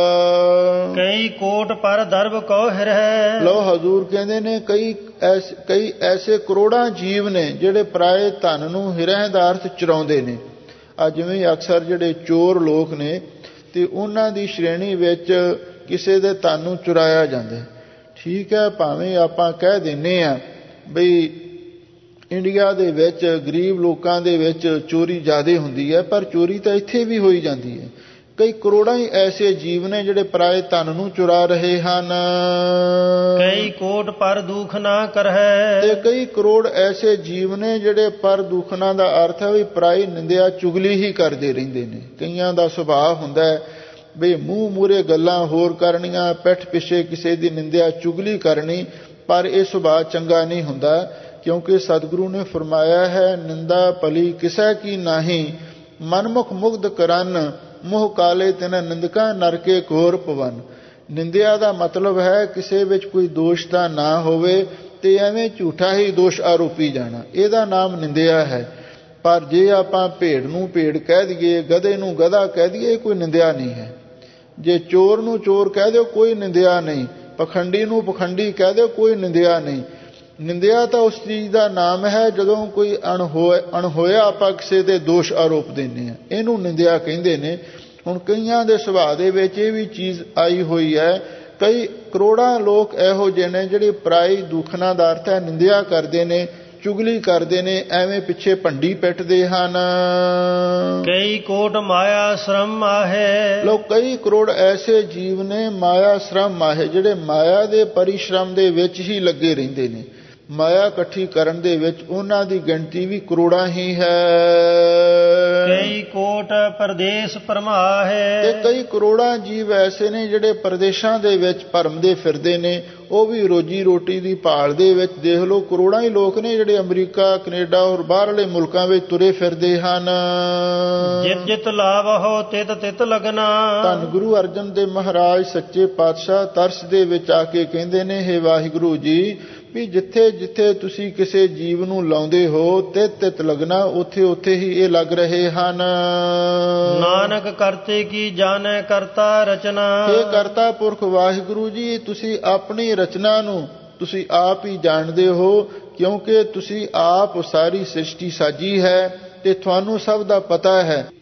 ਕਈ ਕੋਟ ਪਰ ਦਰਬ ਕੋ ਹਿਰੈ। ਲੋ ਹਜ਼ੂਰ ਕਹਿੰਦੇ ਨੇ ਕਈ ਐਸੇ ਕਈ ਐਸੇ ਕਰੋੜਾਂ ਜੀਵ ਨੇ ਜਿਹੜੇ ਪਰਾਏ ਧਨ ਨੂੰ ਹਿਰੈ ਦਾ ਅਰਥ ਚੁਰਾਉਂਦੇ ਨੇ। ਆ ਜਿਵੇਂ ਅਕਸਰ ਜਿਹੜੇ ਚੋਰ ਲੋਕ ਨੇ ਤੇ ਉਹਨਾਂ ਦੀ ਸ਼੍ਰੇਣੀ ਵਿੱਚ ਕਿਸੇ ਦੇ ਧਨ ਨੂੰ ਚੁਰਾਇਆ ਜਾਂਦਾ। ਠੀਕ ਹੈ, ਭਾਵੇਂ ਆਪਾਂ ਕਹਿ ਦਿੰਦੇ ਹਾਂ ਬਈ ਇੰਡੀਆ ਦੇ ਵਿੱਚ ਗਰੀਬ ਲੋਕਾਂ ਦੇ ਵਿੱਚ ਚੋਰੀ ਜ਼ਿਆਦਾ ਹੁੰਦੀ ਹੈ, ਪਰ ਚੋਰੀ ਤਾਂ ਇੱਥੇ ਵੀ ਹੋਈ ਜਾਂਦੀ ਹੈ। ਕਈ ਕਰੋੜਾਂ ਹੀ ਐਸੇ ਜੀਵ ਨੇ ਜਿਹੜੇ ਪਰਾਏ ਧਨ ਨੂੰ ਚੁਰਾ ਰਹੇ ਹਨ। ਕਈ ਕੋਟ ਪਰ ਦੁਖ ਨਾ ਕਰਹਿ, ਤੇ ਕਈ ਕਰੋੜ ਐਸੇ ਜੀਵ ਨੇ ਜਿਹੜੇ ਪਰ ਦੁਖਣਾ ਦਾ ਅਰਥ ਹੈ ਵੀ ਪਰਾਈ ਨਿੰਦਿਆ ਚੁਗਲੀ ਹੀ ਕਰਦੇ ਰਹਿੰਦੇ ਨੇ। ਕਈਆਂ ਦਾ ਸੁਭਾਅ ਹੁੰਦਾ ਹੈ ਬਈ ਮੂੰਹ ਮੂਰੇ ਗੱਲਾਂ ਹੋਰ ਕਰਨੀਆਂ, ਪਿੱਠ ਪਿੱਛੇ ਕਿਸੇ ਦੀ ਨਿੰਦਿਆ ਚੁਗਲੀ ਕਰਨੀ, ਪਰ ਇਹ ਸੁਭਾਅ ਚੰਗਾ ਨਹੀਂ ਹੁੰਦਾ। ਕਿਉਂਕਿ ਸਤਿਗੁਰੂ ਨੇ ਫਰਮਾਇਆ ਹੈ, ਨਿੰਦਾ ਭਲੀ ਕਿਸੈ ਕੀ ਨਾਹੀਂ, ਮਨਮੁਖ ਮੁਗਧ ਕਰਨ, ਮੋਹ ਕਾਲੇ ਤਿਨ ਨਿੰਦਕਾਂ ਨਰਕੇ ਘੋਰ ਪਵਨ। ਨਿੰਦਿਆ ਦਾ ਮਤਲਬ ਹੈ ਕਿਸੇ ਵਿੱਚ ਕੋਈ ਦੋਸ਼ ਦਾ ਨਾ ਹੋਵੇ ਤੇ ਐਵੇਂ ਝੂਠਾ ਹੀ ਦੋਸ਼ ਆਰੋਪੀ ਜਾਣਾ, ਇਹਦਾ ਨਾਮ ਨਿੰਦਿਆ ਹੈ। ਪਰ ਜੇ ਆਪਾਂ ਭੇਡ ਨੂੰ ਭੇਡ ਕਹਿ ਦਈਏ, ਗਧੇ ਨੂੰ ਗਧਾ ਕਹਿ ਦਈਏ, ਕੋਈ ਨਿੰਦਿਆ ਨਹੀਂ ਹੈ। ਜੇ ਚੋਰ ਨੂੰ ਚੋਰ ਕਹਿ ਦਿਓ, ਕੋਈ ਨਿੰਦਿਆ ਨਹੀਂ। ਪਖੰਡੀ ਨੂੰ ਪਖੰਡੀ ਕਹਿ ਦਿਓ, ਕੋਈ ਨਿੰਦਿਆ ਨਹੀਂ। ਨਿੰਦਿਆ ਤਾਂ ਉਸ ਚੀਜ਼ ਦਾ ਨਾਮ ਹੈ ਜਦੋਂ ਕੋਈ ਅਣਹੋਇਆ ਅਣਹੋਇਆ ਆਪਾਂ ਕਿਸੇ ਦੇ ਦੋਸ਼ ਆਰੋਪ ਦਿੰਦੇ ਹਾਂ, ਇਹਨੂੰ ਨਿੰਦਿਆ ਕਹਿੰਦੇ ਨੇ। ਹੁਣ ਕਈਆਂ ਦੇ ਸੁਭਾਅ ਦੇ ਵਿੱਚ ਇਹ ਵੀ ਚੀਜ਼ ਆਈ ਹੋਈ ਹੈ। ਕਈ ਕਰੋੜਾਂ ਲੋਕ ਇਹੋ ਜਿਹੇ ਨੇ ਜਿਹੜੇ ਪਰਾਈ ਦੁਖਣਾ ਦਾ ਅਰਥ ਹੈ ਨਿੰਦਿਆ ਕਰਦੇ ਨੇ, ਚੁਗਲੀ ਕਰਦੇ ਨੇ, ਐਵੇਂ ਪਿੱਛੇ ਭੰਡੀ ਪਿੱਟਦੇ ਹਨ। ਕਈ ਕੋਟ ਮਾਇਆ ਸ਼ਰਮ ਮਾਹੇ, ਲੋ ਕਈ ਕਰੋੜ ਐਸੇ ਜੀਵ ਨੇ ਮਾਇਆ ਸ਼ਰਮ ਮਾਹੇ, ਜਿਹੜੇ ਮਾਇਆ ਦੇ ਪਰਿਸ਼ਰਮ ਦੇ ਵਿੱਚ ਹੀ ਲੱਗੇ ਰਹਿੰਦੇ ਨੇ। ਮਾਇਆ ਇਕੱਠੀ ਕਰਨ ਦੇ ਵਿੱਚ ਉਹਨਾਂ ਦੀ ਗਿਣਤੀ ਵੀ ਕਰੋੜਾਂ ਹੀ ਹੈ। ਕਈ ਕੋਟ ਪਰਦੇਸ ਪਰਮਾਹੇ, ਤੇ ਕਈ ਕਰੋੜਾਂ ਜੀਵ ਐਸੇ ਨੇ ਜਿਹੜੇ ਪਰਦੇਸ਼ਾਂ ਦੇ ਵਿੱਚ ਭਰਮਦੇ ਫਿਰਦੇ ਨੇ, ਉਹ ਵੀ ਰੋਜੀ ਰੋਟੀ ਦੀ ਭਾਲ ਦੇ ਵਿੱਚ। ਦੇਖ ਲਓ ਕਰੋੜਾਂ ਹੀ ਲੋਕ ਨੇ ਜਿਹੜੇ ਅਮਰੀਕਾ, ਕੈਨੇਡਾ ਔਰ ਬਾਹਰਲੇ ਮੁਲਕਾਂ ਵਿੱਚ ਤੁਰੇ ਫਿਰਦੇ ਹਨ। ਜਿਤ ਜਿਤ ਲਾਵਹੁ ਤਿਤ ਤਿਤ ਲਗਨਾ। ਧੰਨ ਗੁਰੂ ਅਰਜਨ ਦੇਵ ਮਹਾਰਾਜ ਸੱਚੇ ਪਾਤਸ਼ਾਹ ਤਰਸ ਦੇ ਵਿੱਚ ਆ ਕੇ ਕਹਿੰਦੇ ਨੇ, ਹੇ ਵਾਹਿਗੁਰੂ ਜੀ, ਵੀ ਜਿੱਥੇ ਜਿੱਥੇ ਤੁਸੀਂ ਕਿਸੇ ਜੀਵ ਨੂੰ ਲਾਉਂਦੇ ਹੋ ਤਿਤ ਤਿਤ ਲਗਨਾ, ਉੱਥੇ ਉੱਥੇ ਹੀ ਇਹ ਲੱਗ ਰਹੇ ਹਨ। ਨਾਨਕ ਕਰਤੇ ਕੀ ਜਾਣੈ ਕਰਤਾ ਰਚਨਾ। ਇਹ ਕਰਤਾ ਪੁਰਖ ਵਾਹਿਗੁਰੂ ਜੀ, ਤੁਸੀਂ ਆਪਣੀ ਰਚਨਾ ਨੂੰ ਤੁਸੀਂ ਆਪ ਹੀ ਜਾਣਦੇ ਹੋ, ਕਿਉਂਕਿ ਤੁਸੀਂ ਆਪ ਸਾਰੀ ਸ੍ਰਿਸ਼ਟੀ ਸਾਜੀ ਹੈ ਤੇ ਤੁਹਾਨੂੰ ਸਭ ਦਾ ਪਤਾ ਹੈ।